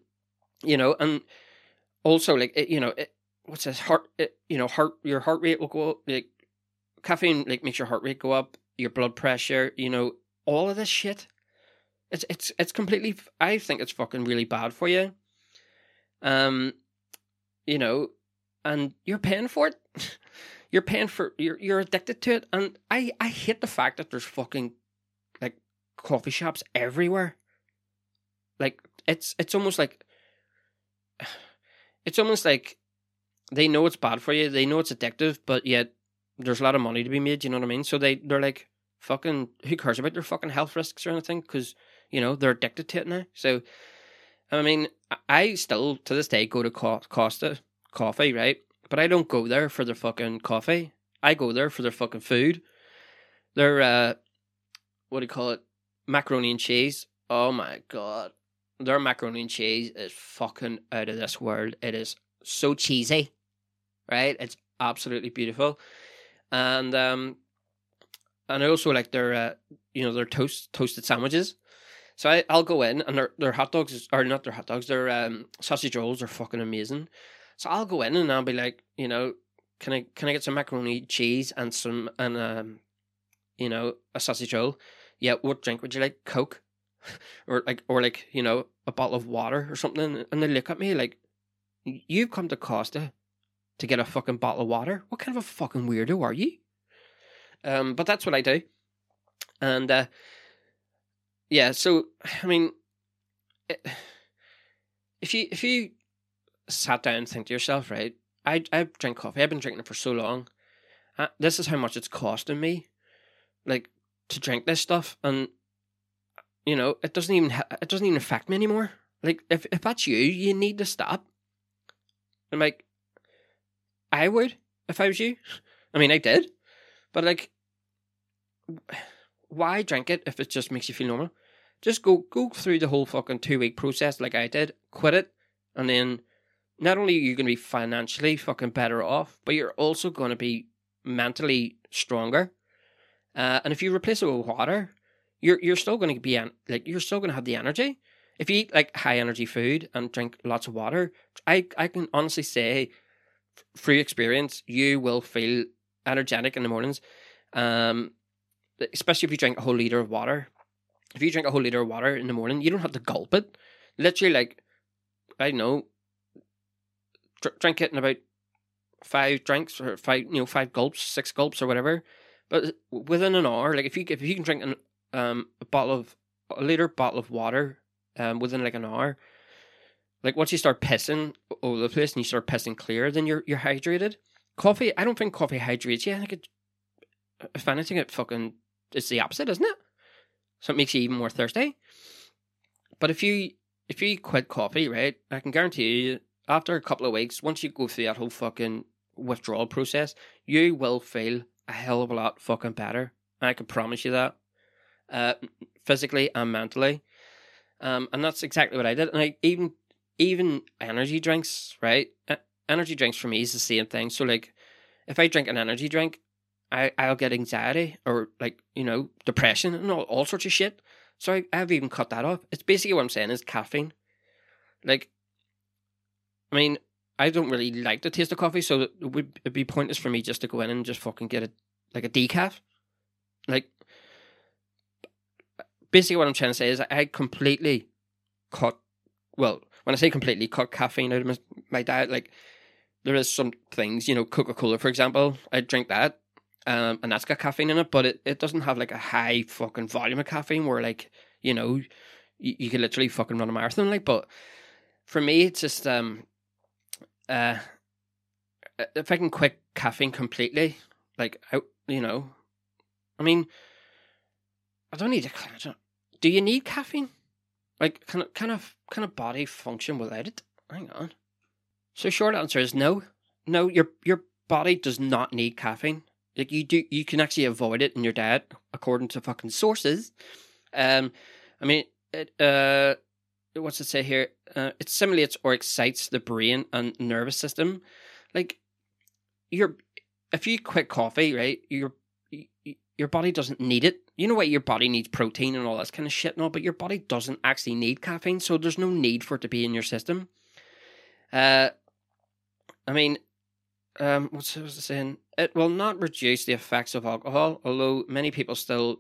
also like what's this your heart rate will go up. Like caffeine like makes your heart rate go up, your blood pressure, all of this shit. It's completely, I think it's fucking really bad for you. And you're paying for it. you're addicted to it. And I hate the fact that there's fucking like coffee shops everywhere. Like it's almost like it's almost like they know it's bad for you. They know it's addictive, but yet there's a lot of money to be made. You know what I mean? So they're like, fucking, who cares about their fucking health risks or anything? Because, you know, they're addicted to it now. So, I mean, I still, to this day, go to Costa Coffee, right? But I don't go there for their fucking coffee. I go there for their fucking food. Their, what do you call it? Macaroni and cheese. Oh my God. Their macaroni and cheese is fucking out of this world. It is so cheesy, right? It's absolutely beautiful. And I also like their, their toasted sandwiches. So I'll go in, and their hot dogs, or not their hot dogs, their sausage rolls are fucking amazing. So I'll go in and I'll be like, can I get some macaroni cheese and a sausage roll? Yeah, what drink would you like? Coke, or a bottle of water or something? And they look at me like, you've come to Costa to get a fucking bottle of water? What kind of a fucking weirdo are you? But that's what I do, and yeah. So I mean, if you sat down and think to yourself, right? I drink coffee. I've been drinking it for so long. This is how much it's costing me, like, to drink this stuff, and it doesn't even affect me anymore. Like, if that's you, you need to stop. I'm like, I would if I was you. I mean, I did, but like, why drink it if it just makes you feel normal? Just go through the whole fucking 2-week process like I did. Quit it, and then not only are you going to be financially fucking better off, but you're also going to be mentally stronger. And if you replace it with water, you're still going to be you're still going to have the energy. If you eat like high energy food and drink lots of water, I can honestly say, through experience, you will feel energetic in the mornings. Especially if you drink a whole liter of water. If you drink a whole liter of water in the morning, you don't have to gulp it. Literally, like, I don't know, drink it in about 5 drinks, or 5 gulps, 6 gulps, or whatever. But within an hour, like, if you can drink a liter bottle of water within like an hour, like, once you start pissing all over the place and you start pissing clear, then you're hydrated. Coffee, I don't think coffee hydrates you. I think if anything, it's the opposite, isn't it? So it makes you even more thirsty. But if you quit coffee, right, I can guarantee you, after a couple of weeks, once you go through that whole fucking withdrawal process, you will feel a hell of a lot fucking better. I can promise you that. Physically and mentally. And that's exactly what I did. And even energy drinks, right? Energy drinks for me is the same thing. So, like, if I drink an energy drink, I'll get anxiety or, like, depression and all sorts of shit. So I've even cut that off. It's basically what I'm saying is caffeine. Like, I mean, I don't really like the taste of coffee, so it'd be pointless for me just to go in and just fucking get a decaf. Like, basically what I'm trying to say is I completely cut, well, when I say completely cut caffeine out of my diet, like, there is some things, Coca-Cola, for example, I drink that, and that's got caffeine in it, but it doesn't have, like, a high fucking volume of caffeine where, like, you could literally fucking run a marathon, like. But for me, it's just, if I can quit caffeine completely, like, I mean, I don't need to. Do you need caffeine? Like, can a body function without it? Hang on. So short answer is no. No, your body does not need caffeine. Like, you can actually avoid it in your diet according to fucking sources. I mean, what's it say here? It stimulates or excites the brain and nervous system. Like, if you quit coffee, right, your body doesn't need it. You know what? Your body needs protein and all that kind of shit and all, but your body doesn't actually need caffeine, so there's no need for it to be in your system. I mean, what's I saying? It will not reduce the effects of alcohol, although many people still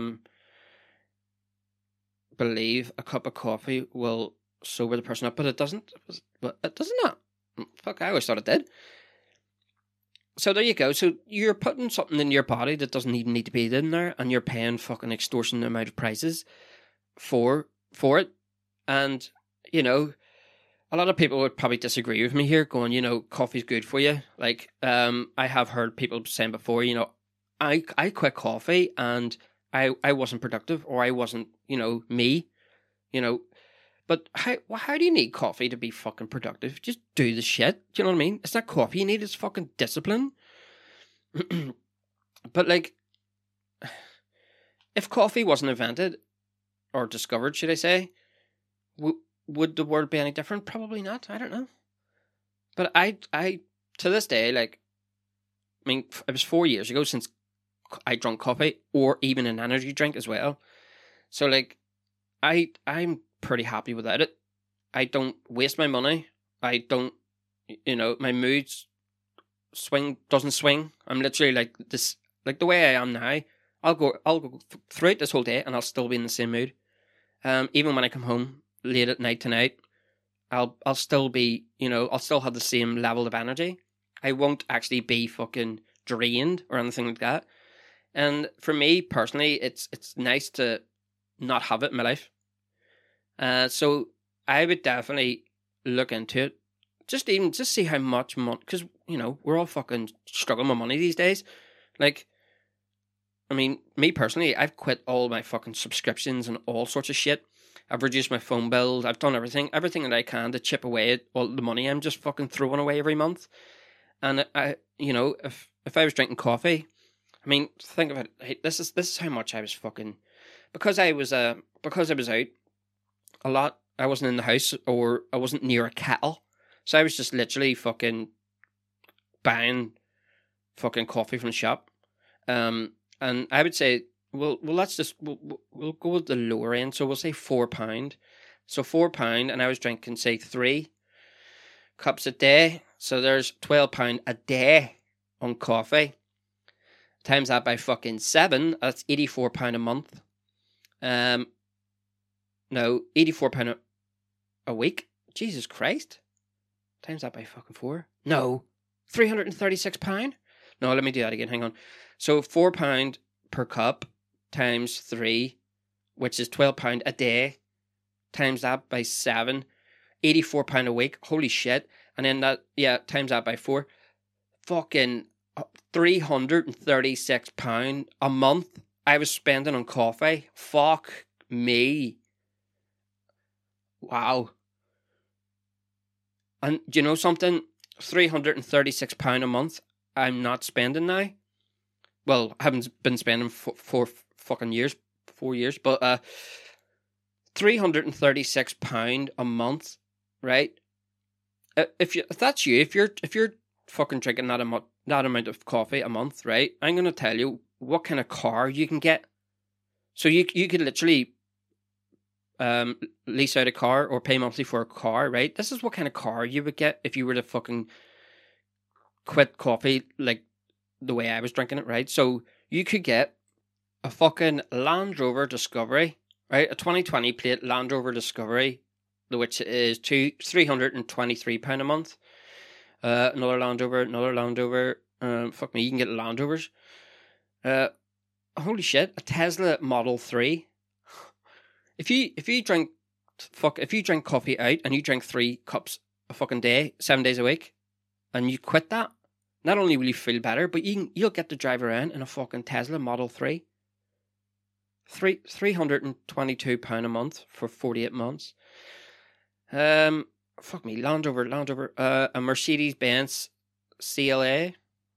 believe a cup of coffee will sober the person up, but it doesn't. But it does not. Fuck, I always thought it did. So there you go. So you're putting something in your body that doesn't even need to be in there, and you're paying fucking extortionate amount of prices for it. And, a lot of people would probably disagree with me here, going, coffee's good for you. Like, I have heard people saying before, I quit coffee and I wasn't productive, or I wasn't, me, you know. But how do you need coffee to be fucking productive? Just do the shit. Do you know what I mean? It's not coffee you need, it's fucking discipline. But like, if coffee wasn't invented or discovered, should I say, would the world be any different? Probably not. I don't know. But I to this day, like, I mean, it was 4 years ago since I drank coffee or even an energy drink as well. So like, I'm pretty happy without it. I don't waste my money. I don't, my moods doesn't swing. I'm literally like this, like the way I am now. I'll go throughout this whole day and I'll still be in the same mood. Even when I come home late at night tonight, I'll still be, I'll still have the same level of energy. I won't actually be fucking drained or anything like that. And for me personally, it's nice to not have it in my life. So I would definitely look into it. Just see how much money, because, we're all fucking struggling with money these days. Like, I mean, me personally, I've quit all my fucking subscriptions and all sorts of shit. I've reduced my phone bill. I've done everything that I can to chip away at all the money I'm just fucking throwing away every month. And if I was drinking coffee, I mean, think of it. This is how much I was fucking, because I was out a lot. I wasn't in the house, or I wasn't near a kettle, so I was just literally fucking buying fucking coffee from the shop. And I would say, well, let's just we'll go with the lower end. So we'll say £4. So £4, and I was drinking, say, 3 cups a day. So there's £12 a day on coffee. Times that by fucking 7, that's £84 a month. No, £84 a week. Jesus Christ. Times that by fucking 4. No, £336. No, let me do that again. Hang on. So £4 per cup times 3, which is £12 a day. Times that by 7, £84 a week. Holy shit. And then times that by 4. Fucking £336 a month I was spending on coffee. Fuck me. Wow. And do you know something? £336 a month I'm not spending now. Well, I haven't been spending for fucking years, 4 years, but £336 a month, right? If that's you, if you're fucking drinking that amount of coffee a month, right? I'm gonna tell you what kind of car you can get. So you could literally lease out a car or pay monthly for a car, right? This is what kind of car you would get if you were to fucking quit coffee like the way I was drinking it, right? So you could get a fucking Land Rover Discovery, right? A 2020 plate Land Rover Discovery, which is £323 a month. Another Land Rover. Fuck me, you can get Land Rovers. Holy shit, a Tesla Model 3. If you drink coffee out and you drink 3 cups a fucking day, 7 days a week, and you quit that, not only will you feel better, but you'll get to drive around in a fucking Tesla Model 3. £322 a month for 48 months. Fuck me, Land Rover, a Mercedes-Benz CLA.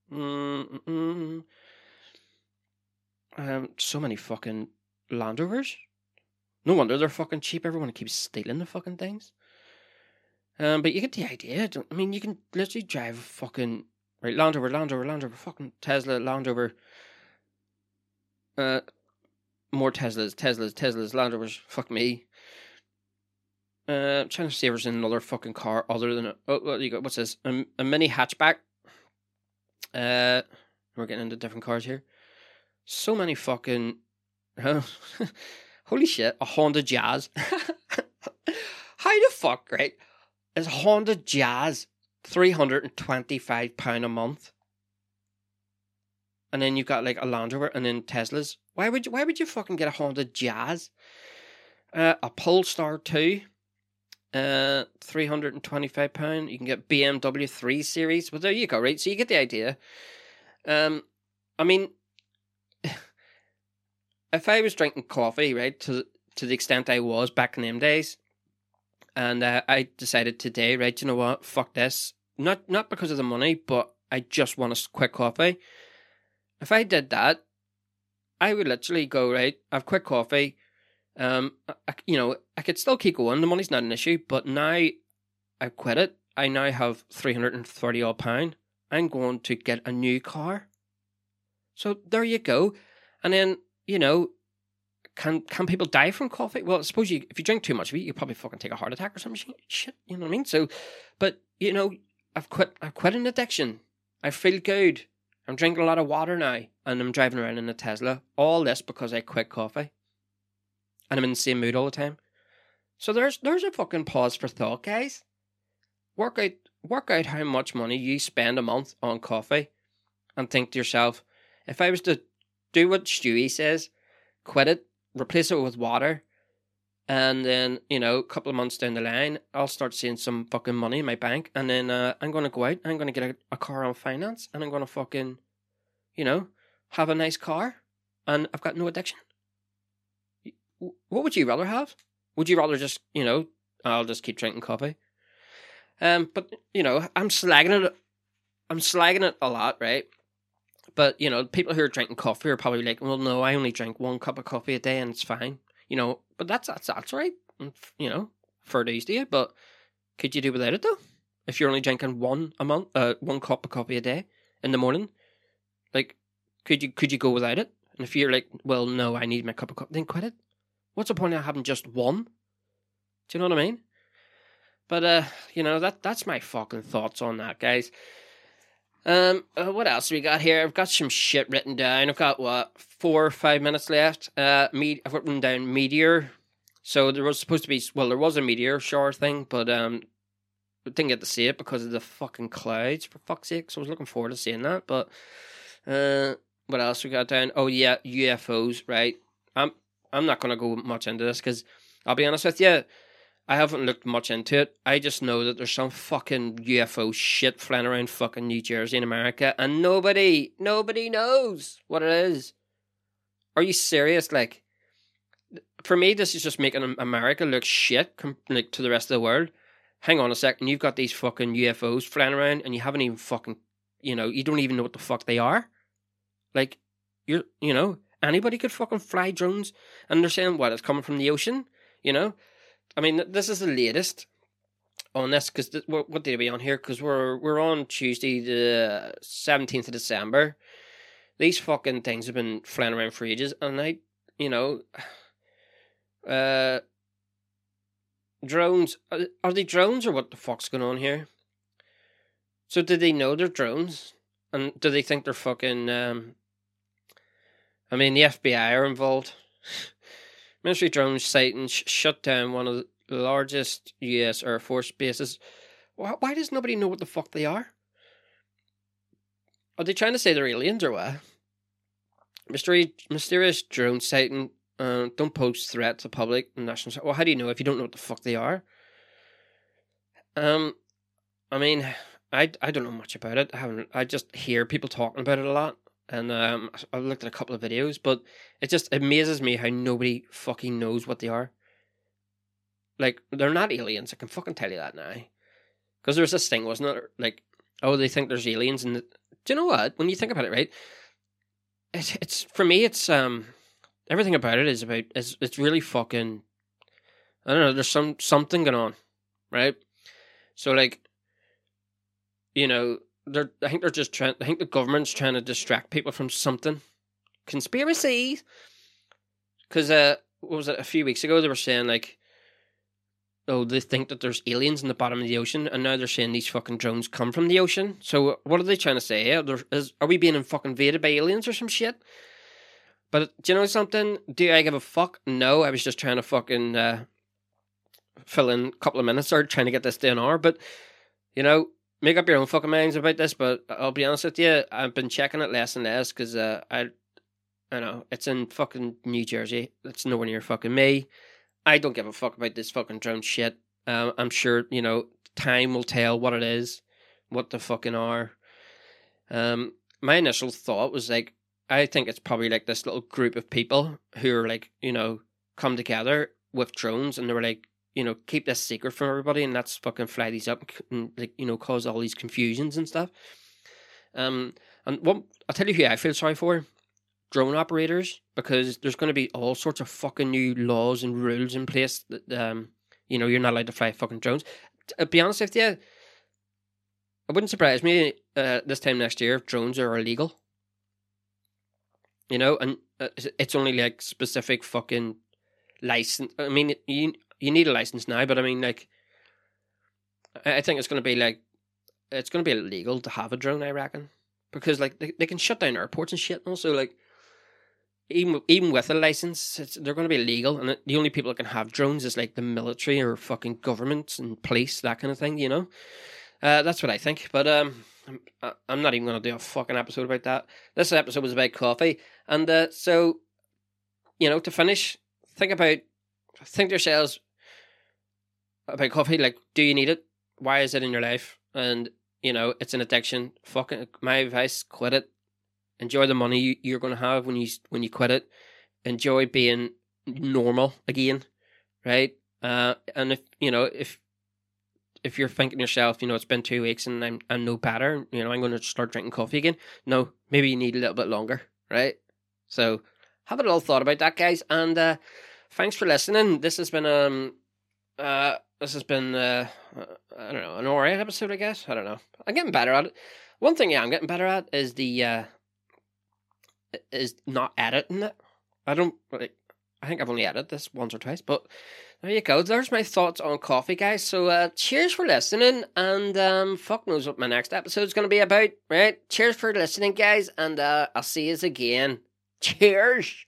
So many fucking Land Rovers. No wonder they're fucking cheap. Everyone keeps stealing the fucking things. But you get the idea. I mean, you can literally drive a fucking Land Rover, fucking Tesla, Land Rover. More Teslas, Land Rovers. Fuck me. Trying to see if there's another fucking car other than what you got? What's this? A mini hatchback. We're getting into different cars here. So many fucking. Holy shit! A Honda Jazz. How the fuck, right? Is a Honda Jazz £325 a month? And then you've got like a Land Rover and then Teslas. Why would you fucking get a Honda Jazz? A Polestar 2. £325. You can get BMW 3 Series. Well, there you go, right? So you get the idea. I mean, if I was drinking coffee, right, to the extent I was back in them days, and I decided today, right, you know what, fuck this. Not because of the money, but I just want a quick coffee. If I did that, I would literally go, right, I've quick coffee. I could still keep going. The money's not an issue, but now I quit it. I now have £330 odd. I'm going to get a new car. So there you go. And then, can people die from coffee? Well, I suppose if you drink too much of it, you probably fucking take a heart attack or some shit. You know what I mean? So, but I've quit an addiction. I feel good. I'm drinking a lot of water now, and I'm driving around in a Tesla. All this because I quit coffee. And I'm in the same mood all the time. So there's a fucking pause for thought, guys. Work out how much money you spend a month on coffee, and think to yourself, if I was to do what Stewie says, quit it, replace it with water, and then, a couple of months down the line, I'll start seeing some fucking money in my bank, and then I'm going to go out, I'm going to get a car on finance, and I'm going to fucking, have a nice car, and I've got no addiction. What would you rather have? Would you rather just, I'll just keep drinking coffee? But, I'm slagging it a lot, right? But, people who are drinking coffee are probably like, well, no, I only drink 1 cup of coffee a day and it's fine. But that's right. Fair dues to you. But could you do without it, though? If you're only drinking 1 cup of coffee a day in the morning, like, could you go without it? And if you're like, well, no, I need my cup of coffee, then quit it. What's the point of having just 1? Do you know what I mean? But, that's my fucking thoughts on that, guys. What else we got here? I've got some shit written down. I've got, 4 or 5 minutes left. I've written down meteor. So there was supposed to be, there was a meteor shower thing, but, I didn't get to see it because of the fucking clouds, for fuck's sake. So I was looking forward to seeing that, but, what else we got down? Oh, yeah, UFOs, right? I'm not going to go much into this because I'll be honest with you, I haven't looked much into it. I just know that there's some fucking UFO shit flying around fucking New Jersey in America and nobody knows what it is. Are you serious? Like, for me, this is just making America look shit to the rest of the world. Hang on a second, you've got these fucking UFOs flying around and you haven't even fucking, you don't even know what the fuck they are. Like, anybody could fucking fly drones, and they're saying, what, it's coming from the ocean, I mean, this is the latest on this, because what did we on here? Because we're on Tuesday, the 17th of December. These fucking things have been flying around for ages, and drones, are they drones, or what the fuck's going on here? So did they know they're drones? And do they think they're fucking, the FBI are involved. Military drone sighting shut down one of the largest US Air Force bases. Why does nobody know what the fuck they are? Are they trying to say they're aliens or what? Mysterious drone sighting. Don't pose threat to public and national. Well, how do you know if you don't know what the fuck they are? I don't know much about it. I just hear people talking about it a lot. And I've looked at a couple of videos, but it just amazes me how nobody fucking knows what they are. Like, they're not aliens, I can fucking tell you that now. Because there was this thing, wasn't it? Like, oh, they think there's aliens. And do you know what? When you think about it, right? It's for me, it's everything about it is it's really fucking, I don't know, there's something going on, right? So, like, I think the government's trying to distract people from something. Conspiracies! Because, what was it, a few weeks ago, they were saying, like, oh, they think that there's aliens in the bottom of the ocean, and now they're saying these fucking drones come from the ocean. So, what are they trying to say? Are we being fucking invaded by aliens or some shit? But, do you know something? Do I give a fuck? No, I was just trying to fucking, fill in a couple of minutes or trying to get this to an hour, but, make up your own fucking minds about this, but I'll be honest with you, I've been checking it less and less, because, I know, it's in fucking New Jersey. It's nowhere near fucking me. I don't give a fuck about this fucking drone shit. I'm sure, time will tell what it is, what the fucking are. My initial thought was like, I think it's probably like this little group of people who are like, come together with drones, and they were like, keep this secret from everybody, and let's fucking fly these up and like, cause all these confusions and stuff. And what I'll tell you who I feel sorry for: drone operators, because there's going to be all sorts of fucking new laws and rules in place that you're not allowed to fly fucking drones. To be honest with you, it wouldn't surprise me this time next year if drones are illegal. And it's only like specific fucking license. I mean, you need a license now, but I mean, like, I think it's going to be like, it's going to be illegal to have a drone, I reckon, because like they can shut down airports and shit. Also, like, even with a license, they're going to be illegal, and the only people that can have drones is like the military or fucking governments and police, that kind of thing. That's what I think. But I'm not even going to do a fucking episode about that. This episode was about coffee, and so to finish, think to yourselves about coffee. Like, do you need it? Why is it in your life? And it's an addiction. Fucking, my advice: quit it. Enjoy the money you're going to have when you quit it. Enjoy being normal again, right? And if you're thinking to yourself, it's been 2 weeks and I'm no better, I'm going to start drinking coffee again. No, maybe you need a little bit longer, right? So have a little thought about that, guys. And thanks for listening. This has been I don't know, an alright episode, I guess. I don't know. I'm getting better at it. One thing I'm getting better at is is not editing it. I think I've only edited this once or twice, but there you go. There's my thoughts on coffee, guys. So cheers for listening, and fuck knows what my next episode's going to be about, right? Cheers for listening, guys, and I'll see you again. Cheers!